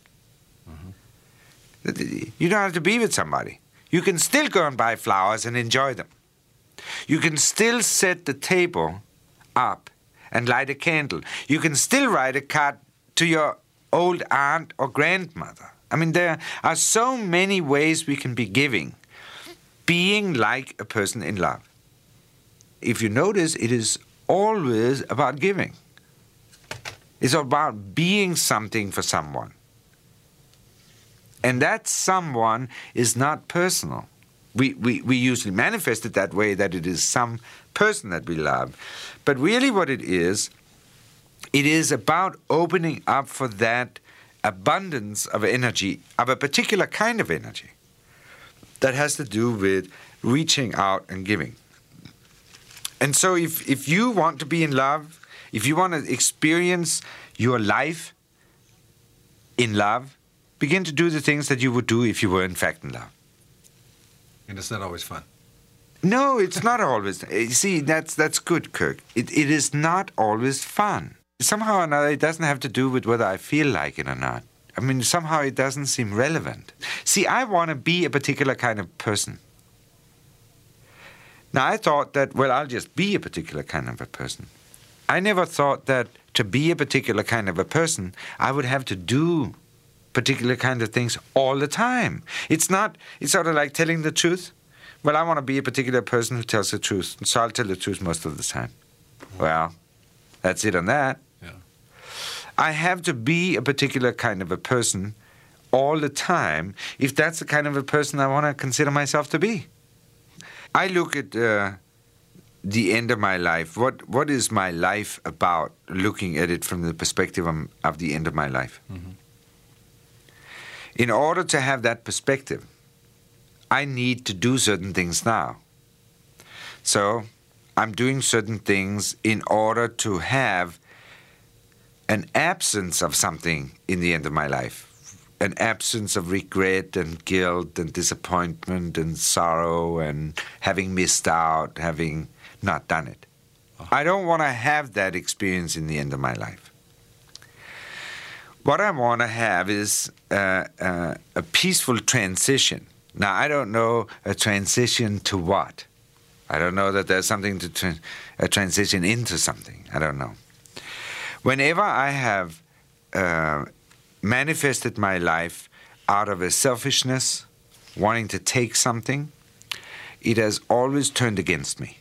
Mm-hmm. You don't have to be with somebody. You can still go and buy flowers and enjoy them. You can still set the table up and light a candle. You can still write a card to your old aunt or grandmother. I mean, there are so many ways we can be giving, being like a person in love. If you notice, it is always about giving. It's about being something for someone. And that someone is not personal. We, we, we usually manifest it that way, that it is some person that we love. But really what it is, it is about opening up for that abundance of energy, of a particular kind of energy, that has to do with reaching out and giving. And so if, if you want to be in love, if you want to experience your life in love, begin to do the things that you would do if you were in fact in love. And it's not always fun. No, it's not always. You see, that's that's good, Kirk. It it is not always fun. Somehow or another, it doesn't have to do with whether I feel like it or not. I mean, somehow it doesn't seem relevant. See, I want to be a particular kind of person. Now, I thought that, well, I'll just be a particular kind of a person. I never thought that to be a particular kind of a person, I would have to do particular kind of things all the time. It's not, it's sort of like telling the truth. Well, I want to be a particular person who tells the truth, so I'll tell the truth most of the time. Well, that's it on that. Yeah. I have to be a particular kind of a person all the time if that's the kind of a person I want to consider myself to be. I look at uh, the end of my life. What What is my life about, looking at it from the perspective of, of the end of my life? Mm-hmm. In order to have that perspective, I need to do certain things now. So I'm doing certain things in order to have an absence of something in the end of my life, an absence of regret and guilt and disappointment and sorrow and having missed out, having not done it. Uh-huh. I don't want to have that experience in the end of my life. What I want to have is uh, uh, a peaceful transition. Now, I don't know a transition to what. I don't know that there's something to tra- a transition into something. I don't know. Whenever I have uh, manifested my life out of a selfishness, wanting to take something, it has always turned against me.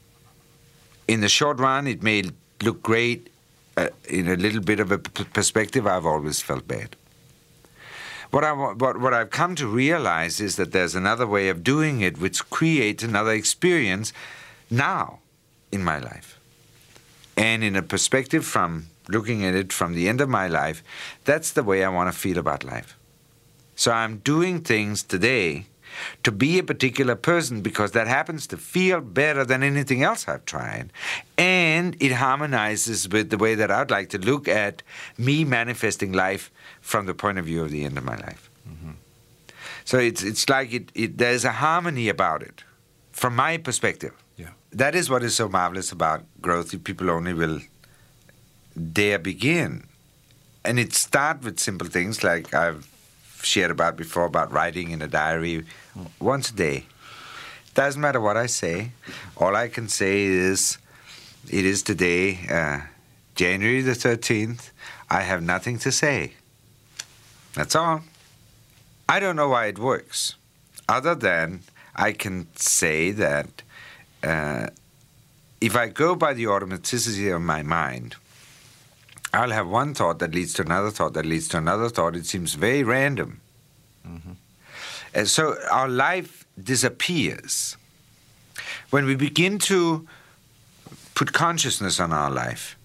In the short run, it may look great. Uh, in a little bit of a p- perspective, I've always felt bad. What, I, what, what I've come to realize is that there's another way of doing it which creates another experience now in my life. And in a perspective from looking at it from the end of my life, that's the way I want to feel about life. So I'm doing things today to be a particular person because that happens to feel better than anything else I've tried. And it harmonizes with the way that I'd like to look at me manifesting life from the point of view of the end of my life. Mm-hmm. So it's it's like it, it there's a harmony about it from my perspective. Yeah. That is what is so marvelous about growth, if people only will dare begin. And it starts with simple things like I've shared about before, about writing in a diary once a day. Doesn't matter what I say. All I can say is, it is today, uh, January the thirteenth. I have nothing to say. That's all. I don't know why it works, other than I can say that uh, if I go by the automaticity of my mind, I'll have one thought that leads to another thought that leads to another thought. It seems very random. Mm-hmm. And so our life disappears. When we begin to put consciousness on our life,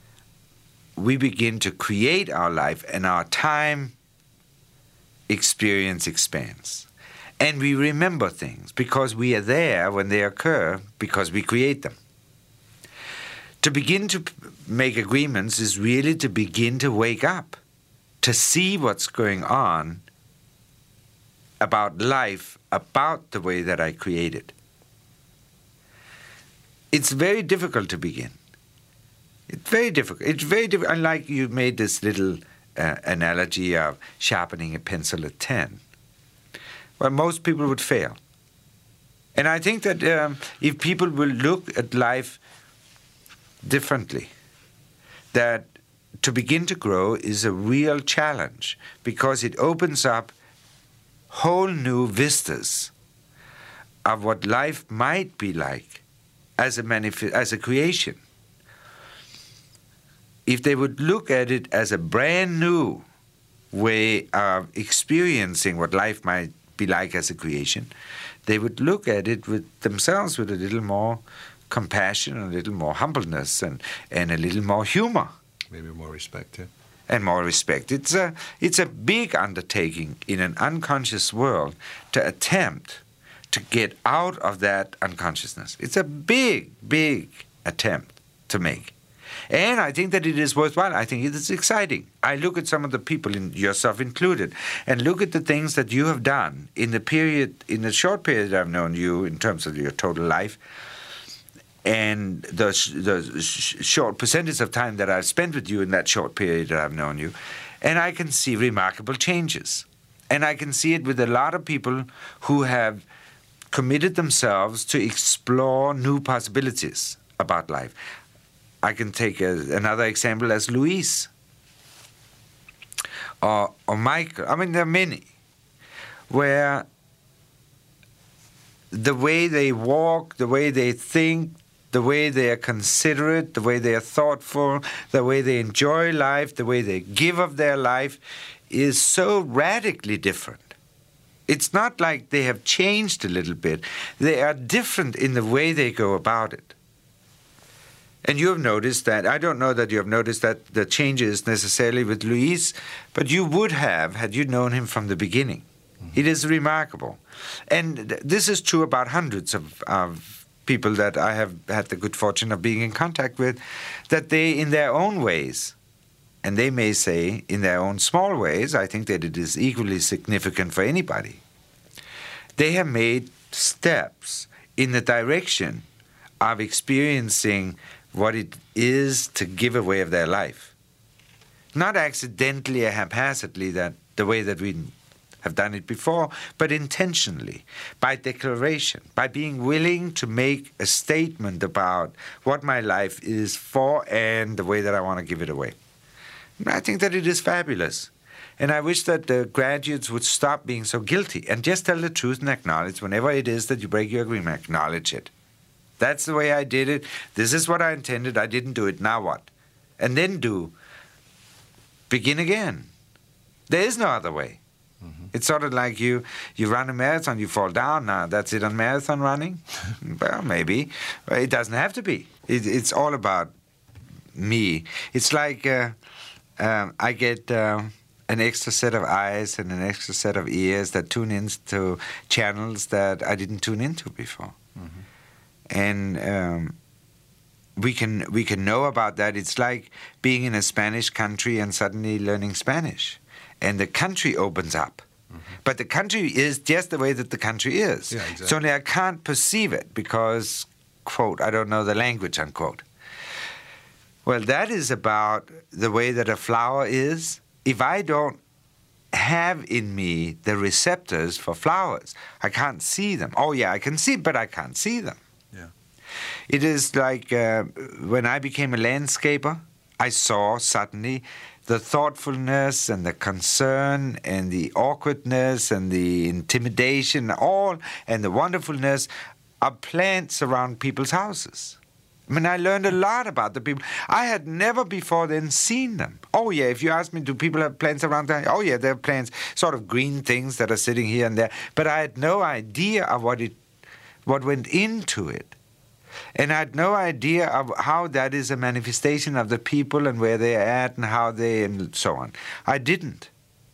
we begin to create our life, and our time experience expands. And we remember things because we are there when they occur, because we create them. To begin to make agreements is really to begin to wake up, to see what's going on about life, about the way that I created. It's very difficult to begin. It's very difficult. It's very difficult. Unlike you made this little uh, analogy of sharpening a pencil at ten. Well, most people would fail. And I think that um, if people will look at life differently, that to begin to grow is a real challenge because it opens up whole new vistas of what life might be like as a manif- as a creation. If they would look at it as a brand new way of experiencing what life might be like as a creation, they would look at it with themselves with a little more compassion, a little more humbleness, and, and a little more humor. Maybe more respect, yeah. And more respect. It's a, it's a big undertaking in an unconscious world to attempt to get out of that unconsciousness. It's a big, big attempt to make. And I think that it is worthwhile. I think it is exciting. I look at some of the people, in yourself included, and look at the things that you have done in the period, in the short period I've known you in terms of your total life, and the, the short percentage of time that I've spent with you in that short period that I've known you, and I can see remarkable changes. And I can see it with a lot of people who have committed themselves to explore new possibilities about life. I can take a, another example as Louise or, or Michael. I mean, there are many where the way they walk, the way they think, the way they are considerate, the way they are thoughtful, the way they enjoy life, the way they give of their life is so radically different. It's not like they have changed a little bit. They are different in the way they go about it. And you have noticed that, I don't know that you have noticed that the changes necessarily with Luis, but you would have had you known him from the beginning. Mm-hmm. It is remarkable. And th- this is true about hundreds of, of people that I have had the good fortune of being in contact with, that they, in their own ways, and they may say in their own small ways, I think that it is equally significant for anybody, they have made steps in the direction of experiencing what it is to give away of their life. Not accidentally or haphazardly, that the way that we have done it before, but intentionally, by declaration, by being willing to make a statement about what my life is for and the way that I want to give it away. I think that it is fabulous. And I wish that the graduates would stop being so guilty and just tell the truth and acknowledge whenever it is that you break your agreement, acknowledge it. That's the way I did it. This is what I intended. I didn't do it. Now what? And then do. Begin again. There is no other way. Mm-hmm. It's sort of like you, you run a marathon, you fall down. Now, that's it on marathon running? Well, maybe. Well, it doesn't have to be. It, it's all about me. It's like uh, uh, I get uh, an extra set of eyes and an extra set of ears that tune into channels that I didn't tune into before. Mm-hmm. And um, we can we can know about that. It's like being in a Spanish country and suddenly learning Spanish. And the country opens up. Mm-hmm. But the country is just the way that the country is. Yeah, exactly. So only I can't perceive it because, quote, I don't know the language, unquote. Well, that is about the way that a flower is. If I don't have in me the receptors for flowers, I can't see them. Oh, yeah, I can see, but I can't see them. Yeah. It is like uh, when I became a landscaper, I saw suddenly the thoughtfulness and the concern and the awkwardness and the intimidation, all, and the wonderfulness of plants around people's houses. I mean, I learned a lot about the people. I had never before then seen them. Oh, yeah, if you ask me, do people have plants around there? Oh, yeah, there are plants, sort of green things that are sitting here and there. But I had no idea of what it, what went into it. And I had no idea of how that is a manifestation of the people and where they are at and how they and so on. I didn't.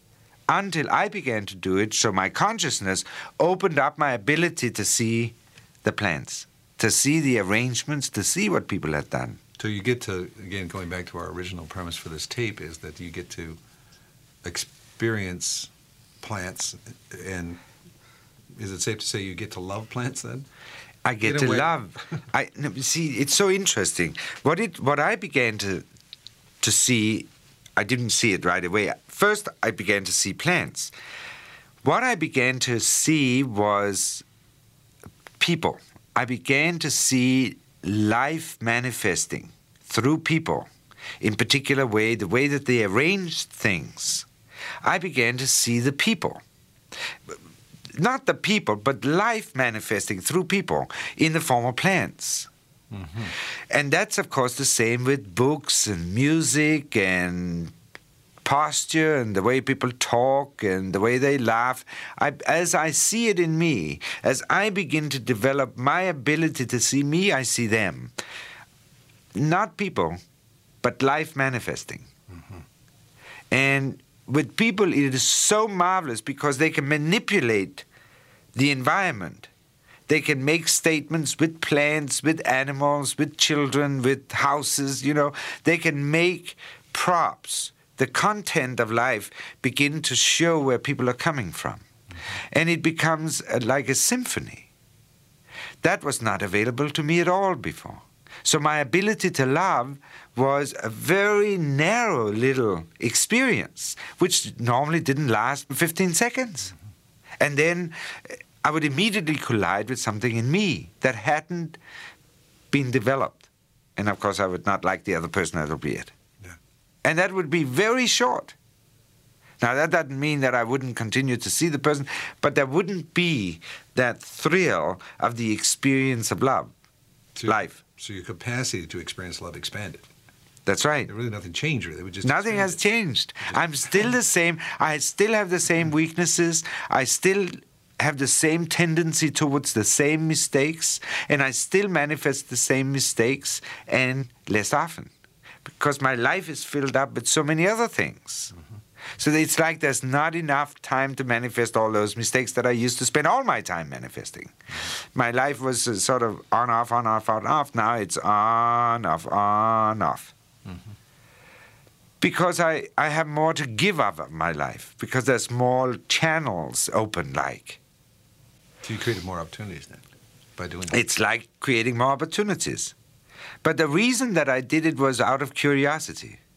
Until I began to do it, so my consciousness opened up my ability to see the plants, to see the arrangements, to see what people had done. So you get to, again, going back to our original premise for this tape, is that you get to experience plants, and is it safe to say you get to love plants then? I get to love. I no, see. It's so interesting. What it, what I began to to see, I didn't see it right away. First, I began to see plants. What I began to see was people. I began to see life manifesting through people. In particular way, the way that they arranged things. I began to see the people. Not the people, but life manifesting through people in the form of plants. Mm-hmm. And that's, of course, the same with books and music and posture and the way people talk and the way they laugh. I, as I see it in me, as I begin to develop my ability to see me, I see them. Not people, but life manifesting. Mm-hmm. And with people, it is so marvelous because they can manipulate the environment. They can make statements with plants, with animals, with children, with houses, you know. They can make props. The content of life begin to show where people are coming from. Mm-hmm. And it becomes uh, like a symphony. That was not available to me at all before. So my ability to love was a very narrow little experience, which normally didn't last fifteen seconds. Mm-hmm. And then I would immediately collide with something in me that hadn't been developed. And of course, I would not like the other person, that would be it. Yeah. And that would be very short. Now, that doesn't mean that I wouldn't continue to see the person, but there wouldn't be that thrill of the experience of love, so, life. So your capacity to experience love expanded. That's right. There really nothing changed. Really. It would just nothing has changed. I'm still the same. I still have the same weaknesses. I still have the same tendency towards the same mistakes, and I still manifest the same mistakes, and less often, because my life is filled up with so many other things. Mm-hmm. So it's like there's not enough time to manifest all those mistakes that I used to spend all my time manifesting. Mm-hmm. My life was uh, sort of on, off, on, off, on, off. Now it's on, off, on, off. Mm-hmm. Because I, I have more to give of my life, because there's more channels open like. So you created more opportunities then by doing that? It's like creating more opportunities. But the reason that I did it was out of curiosity.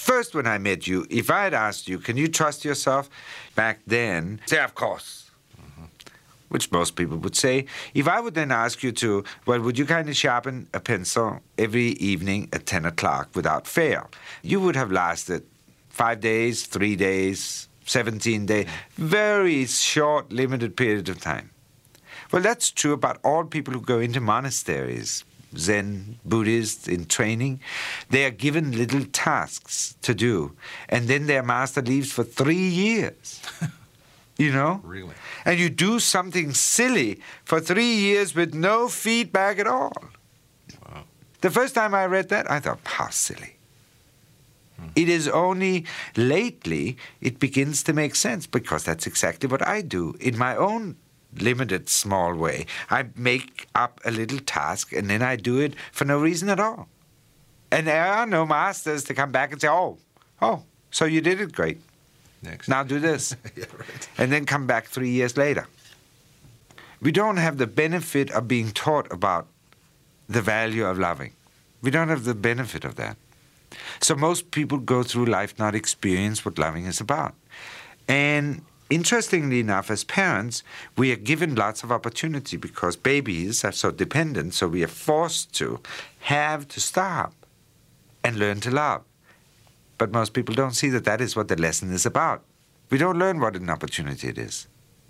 first when I met you, if I had asked you, can you trust yourself? Back then, say, of course. Mm-hmm. Which most people would say. If I would then ask you to, well, would you kindly sharpen a pencil every evening at ten o'clock without fail? You would have lasted five days, three days, seventeen days, very short, limited period of time. Well, that's true about all people who go into monasteries, Zen, Buddhists in training. They are given little tasks to do, and then their master leaves for three years. You know? Really? And you do something silly for three years with no feedback at all. Wow. The first time I read that, I thought, how silly. Hmm. It is only lately it begins to make sense, because that's exactly what I do in my own limited, small way. I make up a little task, and then I do it for no reason at all. And there are no masters to come back and say, oh, oh, so you did it great. Next. Now do this. Yeah, right. And then come back three years later. We don't have the benefit of being taught about the value of loving. We don't have the benefit of that. So most people go through life not experience what loving is about. And interestingly enough, as parents, we are given lots of opportunity, because babies are so dependent, so we are forced to have to stop and learn to love. But most people don't see that that is what the lesson is about. We don't learn what an opportunity it is.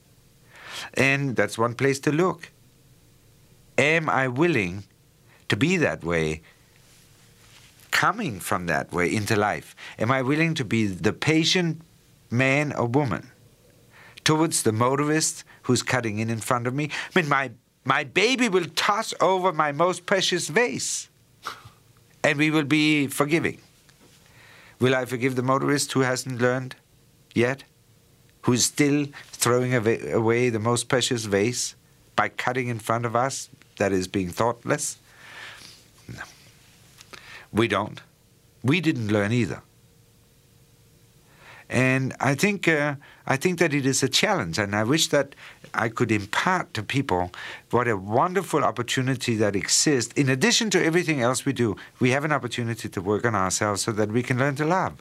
And that's one place to look. Am I willing to be that way, coming from that way into life? Am I willing to be the patient man or woman towards the motorist who's cutting in in front of me? I mean, my, my baby will toss over my most precious vase, and we will be forgiving. Will I forgive the motorist who hasn't learned yet, who's still throwing away, away the most precious vase by cutting in front of us, that is being thoughtless? No. We don't. We didn't learn either. And I think uh, I think that it is a challenge, and I wish that I could impart to people what a wonderful opportunity that exists. In addition to everything else we do, we have an opportunity to work on ourselves so that we can learn to love,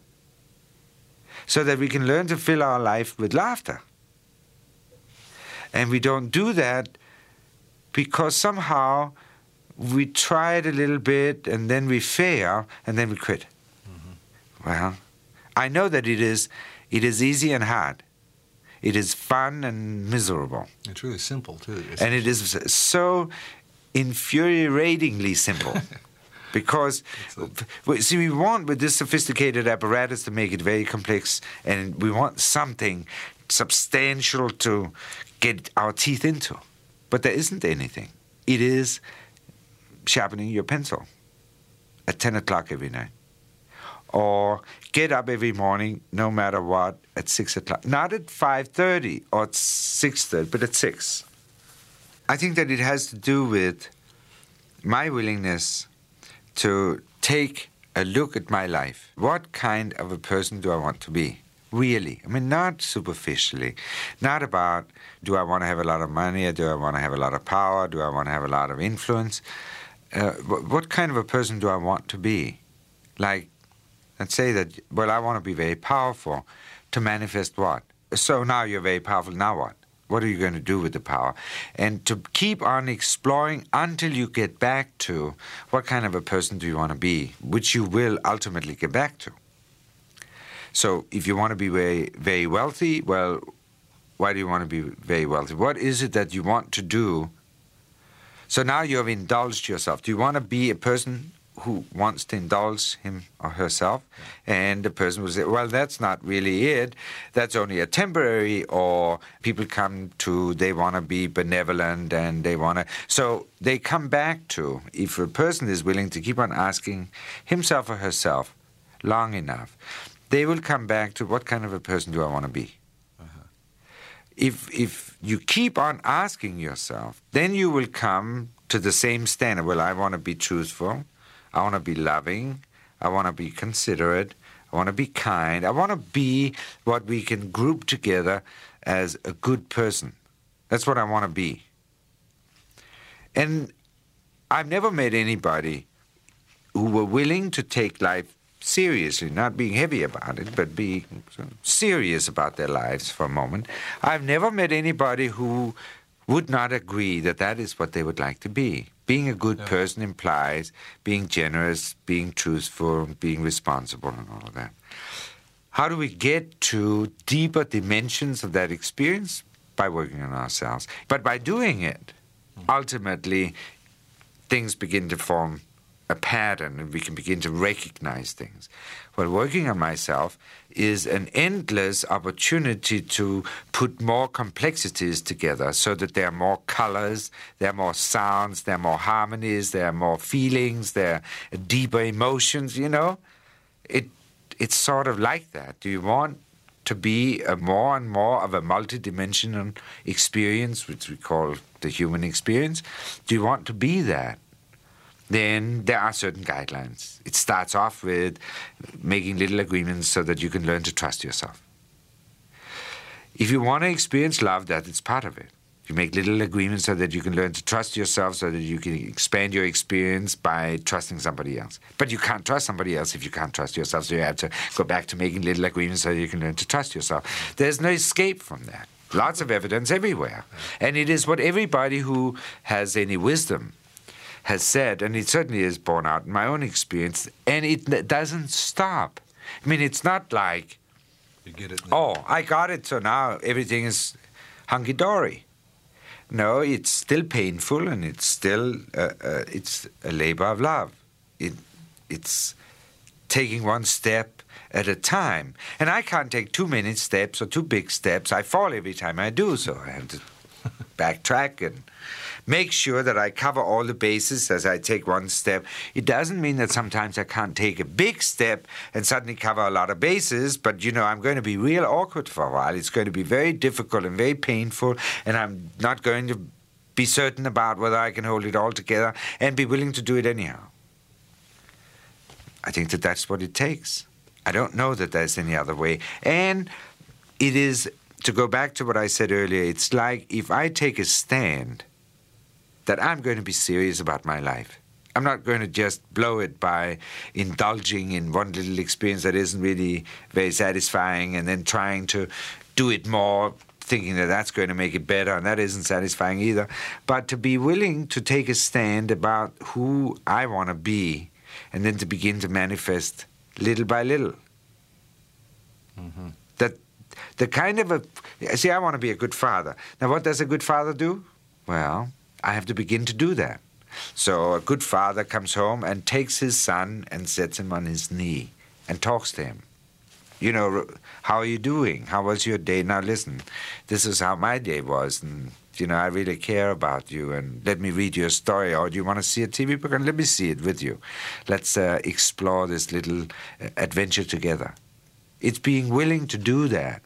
so that we can learn to fill our life with laughter. And we don't do that because somehow we try it a little bit, and then we fail, and then we quit. Mm-hmm. Well, I know that it is it is easy and hard. It is fun and miserable. It's really simple, too. It's and it is so infuriatingly simple. Because, a... see, we want with this sophisticated apparatus to make it very complex, and we want something substantial to get our teeth into. But there isn't anything. It is sharpening your pencil at ten o'clock every night. Or get up every morning, no matter what, at six o'clock. Not at five thirty or at six thirty, but at six. I think that it has to do with my willingness to take a look at my life. What kind of a person do I want to be? Really. I mean, not superficially. Not about, do I want to have a lot of money, or do I want to have a lot of power, do I want to have a lot of influence? Uh, what kind of a person do I want to be? Like, let's say that, well, I want to be very powerful. To manifest what? So now you're very powerful, now what? What are you going to do with the power? And to keep on exploring until you get back to what kind of a person do you want to be, which you will ultimately get back to. So if you want to be very, very wealthy, well, why do you want to be very wealthy? What is it that you want to do? So now you have indulged yourself. Do you want to be a person who wants to indulge him or herself? And the person will say, well, that's not really it. That's only a temporary, or people come to, they want to be benevolent and they want to. So they come back to, if a person is willing to keep on asking himself or herself long enough, they will come back to, what kind of a person do I want to be? Uh-huh. If, if you keep on asking yourself, then you will come to the same standard. Well, I want to be truthful. I want to be loving. I want to be considerate. I want to be kind. I want to be what we can group together as a good person. That's what I want to be. And I've never met anybody who were willing to take life seriously, not being heavy about it, but being serious about their lives for a moment. I've never met anybody who would not agree that that is what they would like to be. Being a good yeah. person implies being generous, being truthful, being responsible, and all of that. How do we get to deeper dimensions of that experience? By working on ourselves. But by doing it, ultimately, things begin to form a pattern, and we can begin to recognize things. Well, working on myself is an endless opportunity to put more complexities together so that there are more colors, there are more sounds, there are more harmonies, there are more feelings, there are deeper emotions, you know? It It's sort of like that. Do you want to be a more and more of a multidimensional experience, which we call the human experience? Do you want to be that? Then there are certain guidelines. It starts off with making little agreements so that you can learn to trust yourself. If you want to experience love, that is part of it. You make little agreements so that you can learn to trust yourself, so that you can expand your experience by trusting somebody else. But you can't trust somebody else if you can't trust yourself, so you have to go back to making little agreements so that you can learn to trust yourself. There's no escape from that. Lots of evidence everywhere. And it is what everybody who has any wisdom has said, and it certainly is borne out in my own experience, and it doesn't stop. I mean, it's not like, you get it now. Oh, I got it, so now everything is hunky-dory. No, it's still painful, and it's still uh, uh, it's a labor of love. It, it's taking one step at a time. And I can't take too many steps or too big steps. I fall every time I do, so I have to backtrack and make sure that I cover all the bases as I take one step. It doesn't mean that sometimes I can't take a big step and suddenly cover a lot of bases, but, you know, I'm going to be real awkward for a while. It's going to be very difficult and very painful, and I'm not going to be certain about whether I can hold it all together and be willing to do it anyhow. I think that that's what it takes. I don't know that there's any other way. And it is, to go back to what I said earlier, it's like if I take a stand that I'm going to be serious about my life. I'm not going to just blow it by indulging in one little experience that isn't really very satisfying and then trying to do it more, thinking that that's going to make it better, and that isn't satisfying either. But to be willing to take a stand about who I want to be and then to begin to manifest little by little. Mm-hmm. That the kind of a... See, I want to be a good father. Now, what does a good father do? Well, I have to begin to do that. So a good father comes home and takes his son and sets him on his knee and talks to him. You know, how are you doing? How was your day? Now listen, this is how my day was, and, you know, I really care about you, and let me read you a story, or do you want to see a T V program? Let me see it with you. Let's uh, explore this little uh, adventure together. It's being willing to do that.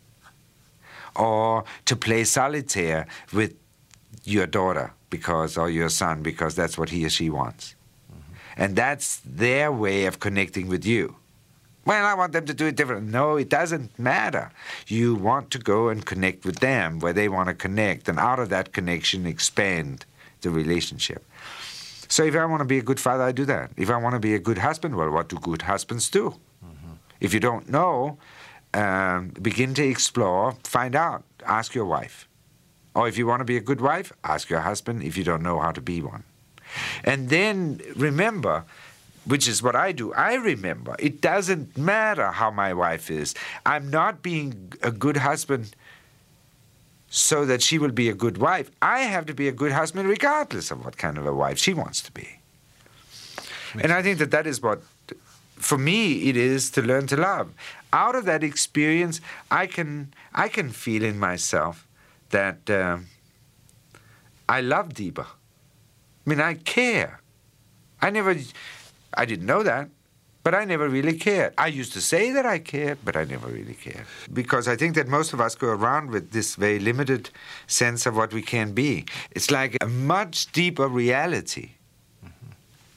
Or to play solitaire with your daughter because, or your son, because that's what he or she wants. Mm-hmm. And that's their way of connecting with you. Well, I want them to do it different. No, it doesn't matter. You want to go and connect with them where they want to connect, and out of that connection expand the relationship. So if I want to be a good father, I do that. If I want to be a good husband, well, what do good husbands do? Mm-hmm. If you don't know, um, begin to explore, find out, ask your wife. Or if you want to be a good wife, ask your husband if you don't know how to be one. And then remember, which is what I do, I remember, it doesn't matter how my wife is. I'm not being a good husband so that she will be a good wife. I have to be a good husband regardless of what kind of a wife she wants to be. Makes and I think that that is what, for me, it is to learn to love. Out of that experience, I can, I can feel in myself that uh, I love deeper. I mean, I care. I never, I didn't know that, but I never really cared. I used to say that I cared, but I never really cared. Because I think that most of us go around with this very limited sense of what we can be. It's like a much deeper reality. Mm-hmm.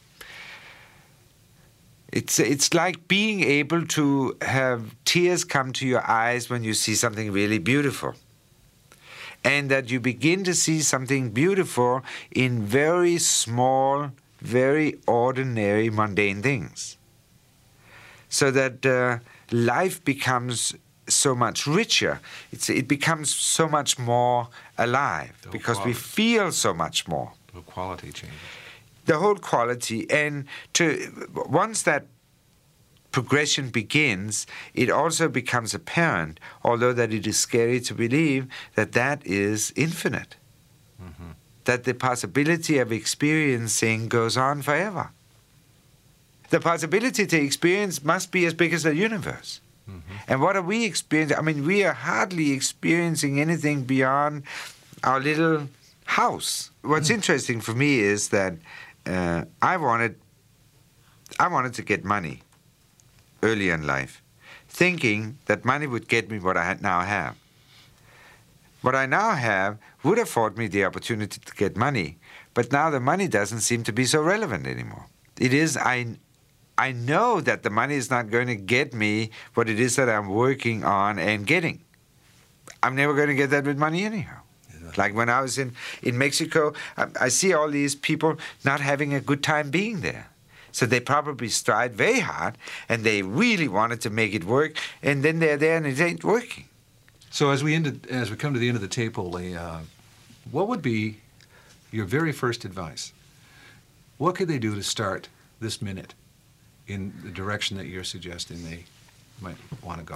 It's, it's like being able to have tears come to your eyes when you see something really beautiful. And that you begin to see something beautiful in very small, very ordinary, mundane things. so that uh, life becomes so much richer. It's, it becomes so much more alive The because quality. we feel so much more. The quality changes. The whole quality, and to once that progression begins, it also becomes apparent, although that it is scary to believe, that that is infinite. Mm-hmm. That the possibility of experiencing goes on forever. The possibility to experience must be as big as the universe. Mm-hmm. And what are we experiencing? I mean, we are hardly experiencing anything beyond our little house. What's mm. interesting for me is that uh, I wanted, I wanted to get money early in life, thinking that money would get me what I now have. What I now have would afford me the opportunity to get money, but now the money doesn't seem to be so relevant anymore. It is, I, I know that the money is not going to get me what it is that I'm working on and getting. I'm never going to get that with money anyhow. Like when I was in, in Mexico, I, I see all these people not having a good time being there. So they probably tried very hard, and they really wanted to make it work, and then they're there and it ain't working. So as we ended, as we come to the end of the tape, Ole, uh, what would be your very first advice? What could they do to start this minute in the direction that you're suggesting they might want to go?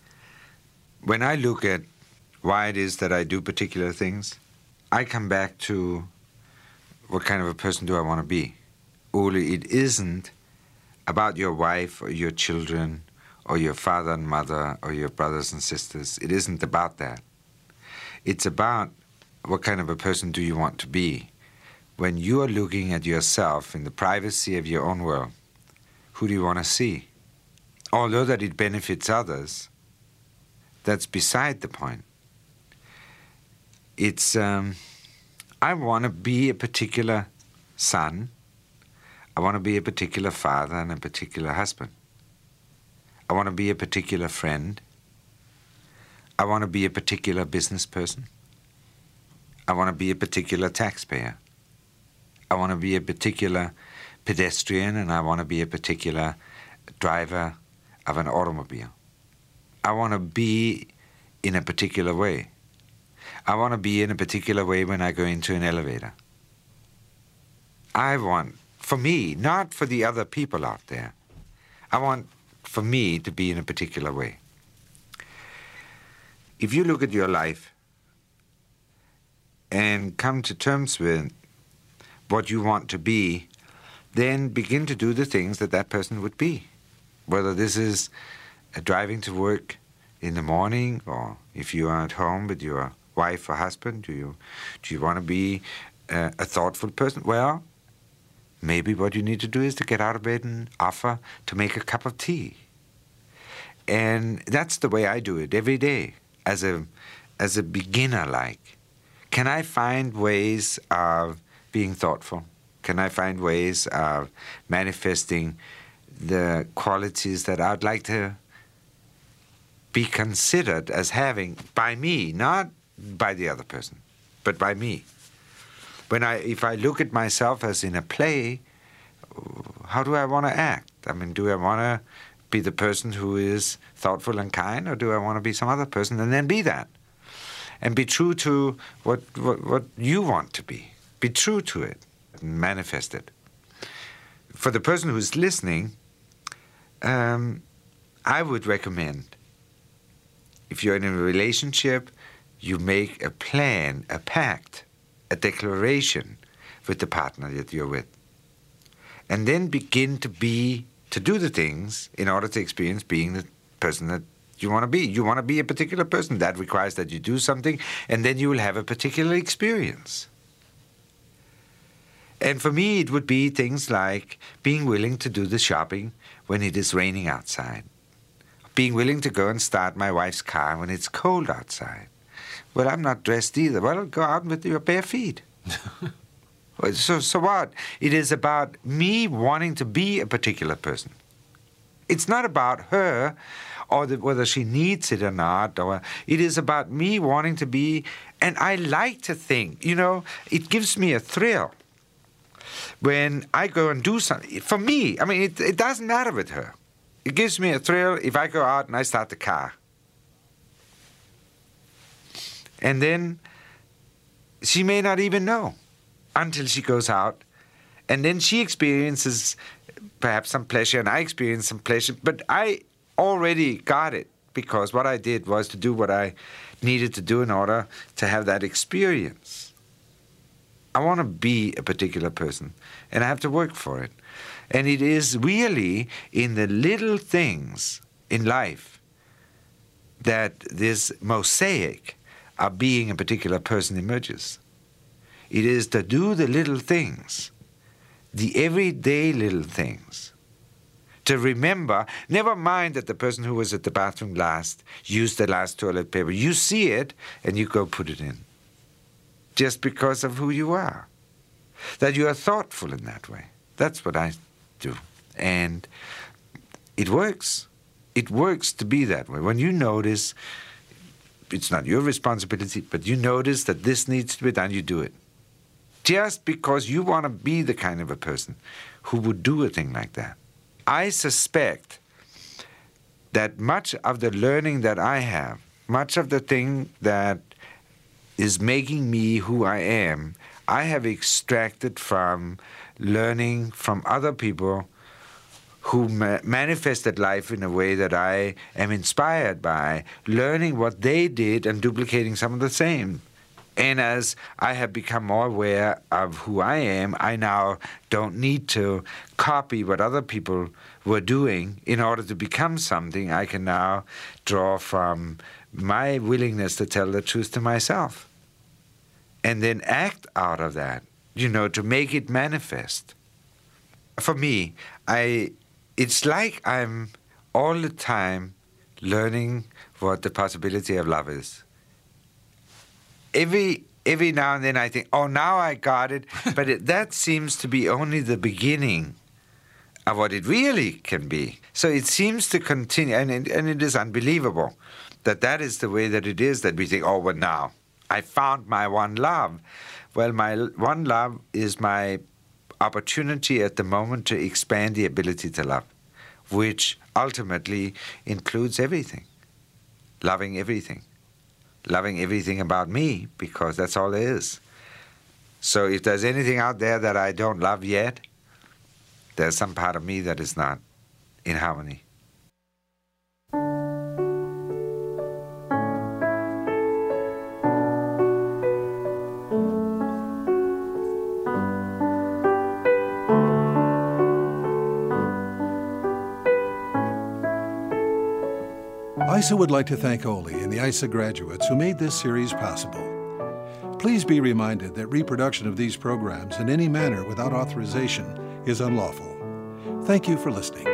When I look at why it is that I do particular things, I come back to what kind of a person do I want to be. Ole, it isn't about your wife or your children or your father and mother or your brothers and sisters. It isn't about that. It's about what kind of a person do you want to be. When you are looking at yourself in the privacy of your own world, who do you want to see? Although that it benefits others, that's beside the point. It's, um, I want to be a particular son. I want to be a particular father and a particular husband. I want to be a particular friend. I want to be a particular business person. I want to be a particular taxpayer. I want to be a particular pedestrian, and I want to be a particular driver of an automobile. I want to be in a particular way. I want to be in a particular way when I go into an elevator. I want, for me, not for the other people out there, I want for me to be in a particular way. If you look at your life and come to terms with what you want to be, then begin to do the things that that person would be. Whether this is uh, driving to work in the morning, or if you are at home with your wife or husband, do you, do you want to be uh, a thoughtful person? Well, maybe what you need to do is to get out of bed and offer to make a cup of tea. And that's the way I do it every day, as a, as a beginner like. Can I find ways of being thoughtful? Can I find ways of manifesting the qualities that I'd like to be considered as having by me, not by the other person, but by me? When I, if I look at myself as in a play, how do I want to act? I mean, do I want to be the person who is thoughtful and kind, or do I want to be some other person and then be that? And be true to what, what, what you want to be. Be true to it and manifest it. For the person who's listening, um, I would recommend, if you're in a relationship, you make a plan, a pact, a declaration with the partner that you're with. And then begin to be, to do the things in order to experience being the person that you want to be. You want to be a particular person. That requires that you do something, and then you will have a particular experience. And for me, it would be things like being willing to do the shopping when it is raining outside. Being willing to go and start my wife's car when it's cold outside. Well, I'm not dressed either. Well, go out with your bare feet. so, so what? It is about me wanting to be a particular person. It's not about her or the, whether she needs it or not. Or it is about me wanting to be, and I like to think, you know, it gives me a thrill when I go and do something. For me, I mean, it, it doesn't matter with her. It gives me a thrill if I go out and I start the car. And then she may not even know until she goes out. And then she experiences perhaps some pleasure, and I experience some pleasure. But I already got it, because what I did was to do what I needed to do in order to have that experience. I want to be a particular person, and I have to work for it. And it is really in the little things in life that this mosaic of being a particular person emerges. It is to do the little things, the everyday little things. To remember, never mind that the person who was at the bathroom last used the last toilet paper. You see it and you go put it in. Just because of who you are. That you are thoughtful in that way. That's what I do. And it works. It works to be that way. When you notice, it's not your responsibility, but you notice that this needs to be done, you do it. Just because you want to be the kind of a person who would do a thing like that. I suspect that much of the learning that I have, much of the thing that is making me who I am, I have extracted from learning from other people who ma- manifested life in a way that I am inspired by, learning what they did and duplicating some of the same. And as I have become more aware of who I am, I now don't need to copy what other people were doing in order to become something. I can now draw from my willingness to tell the truth to myself and then act out of that, you know, to make it manifest. For me, I, it's like I'm all the time learning what the possibility of love is. Every every now and then I think, oh, now I got it. But it, that seems to be only the beginning of what it really can be. So it seems to continue, and it, and it is unbelievable that that is the way that it is, that we think, oh, well, now I found my one love. Well, my one love is my opportunity at the moment to expand the ability to love, which ultimately includes everything, loving everything. Loving everything about me, because that's all there is. So if there's anything out there that I don't love yet, there's some part of me that is not in harmony. I S A would like to thank Ole and the I S A graduates who made this series possible. Please be reminded that reproduction of these programs in any manner without authorization is unlawful. Thank you for listening.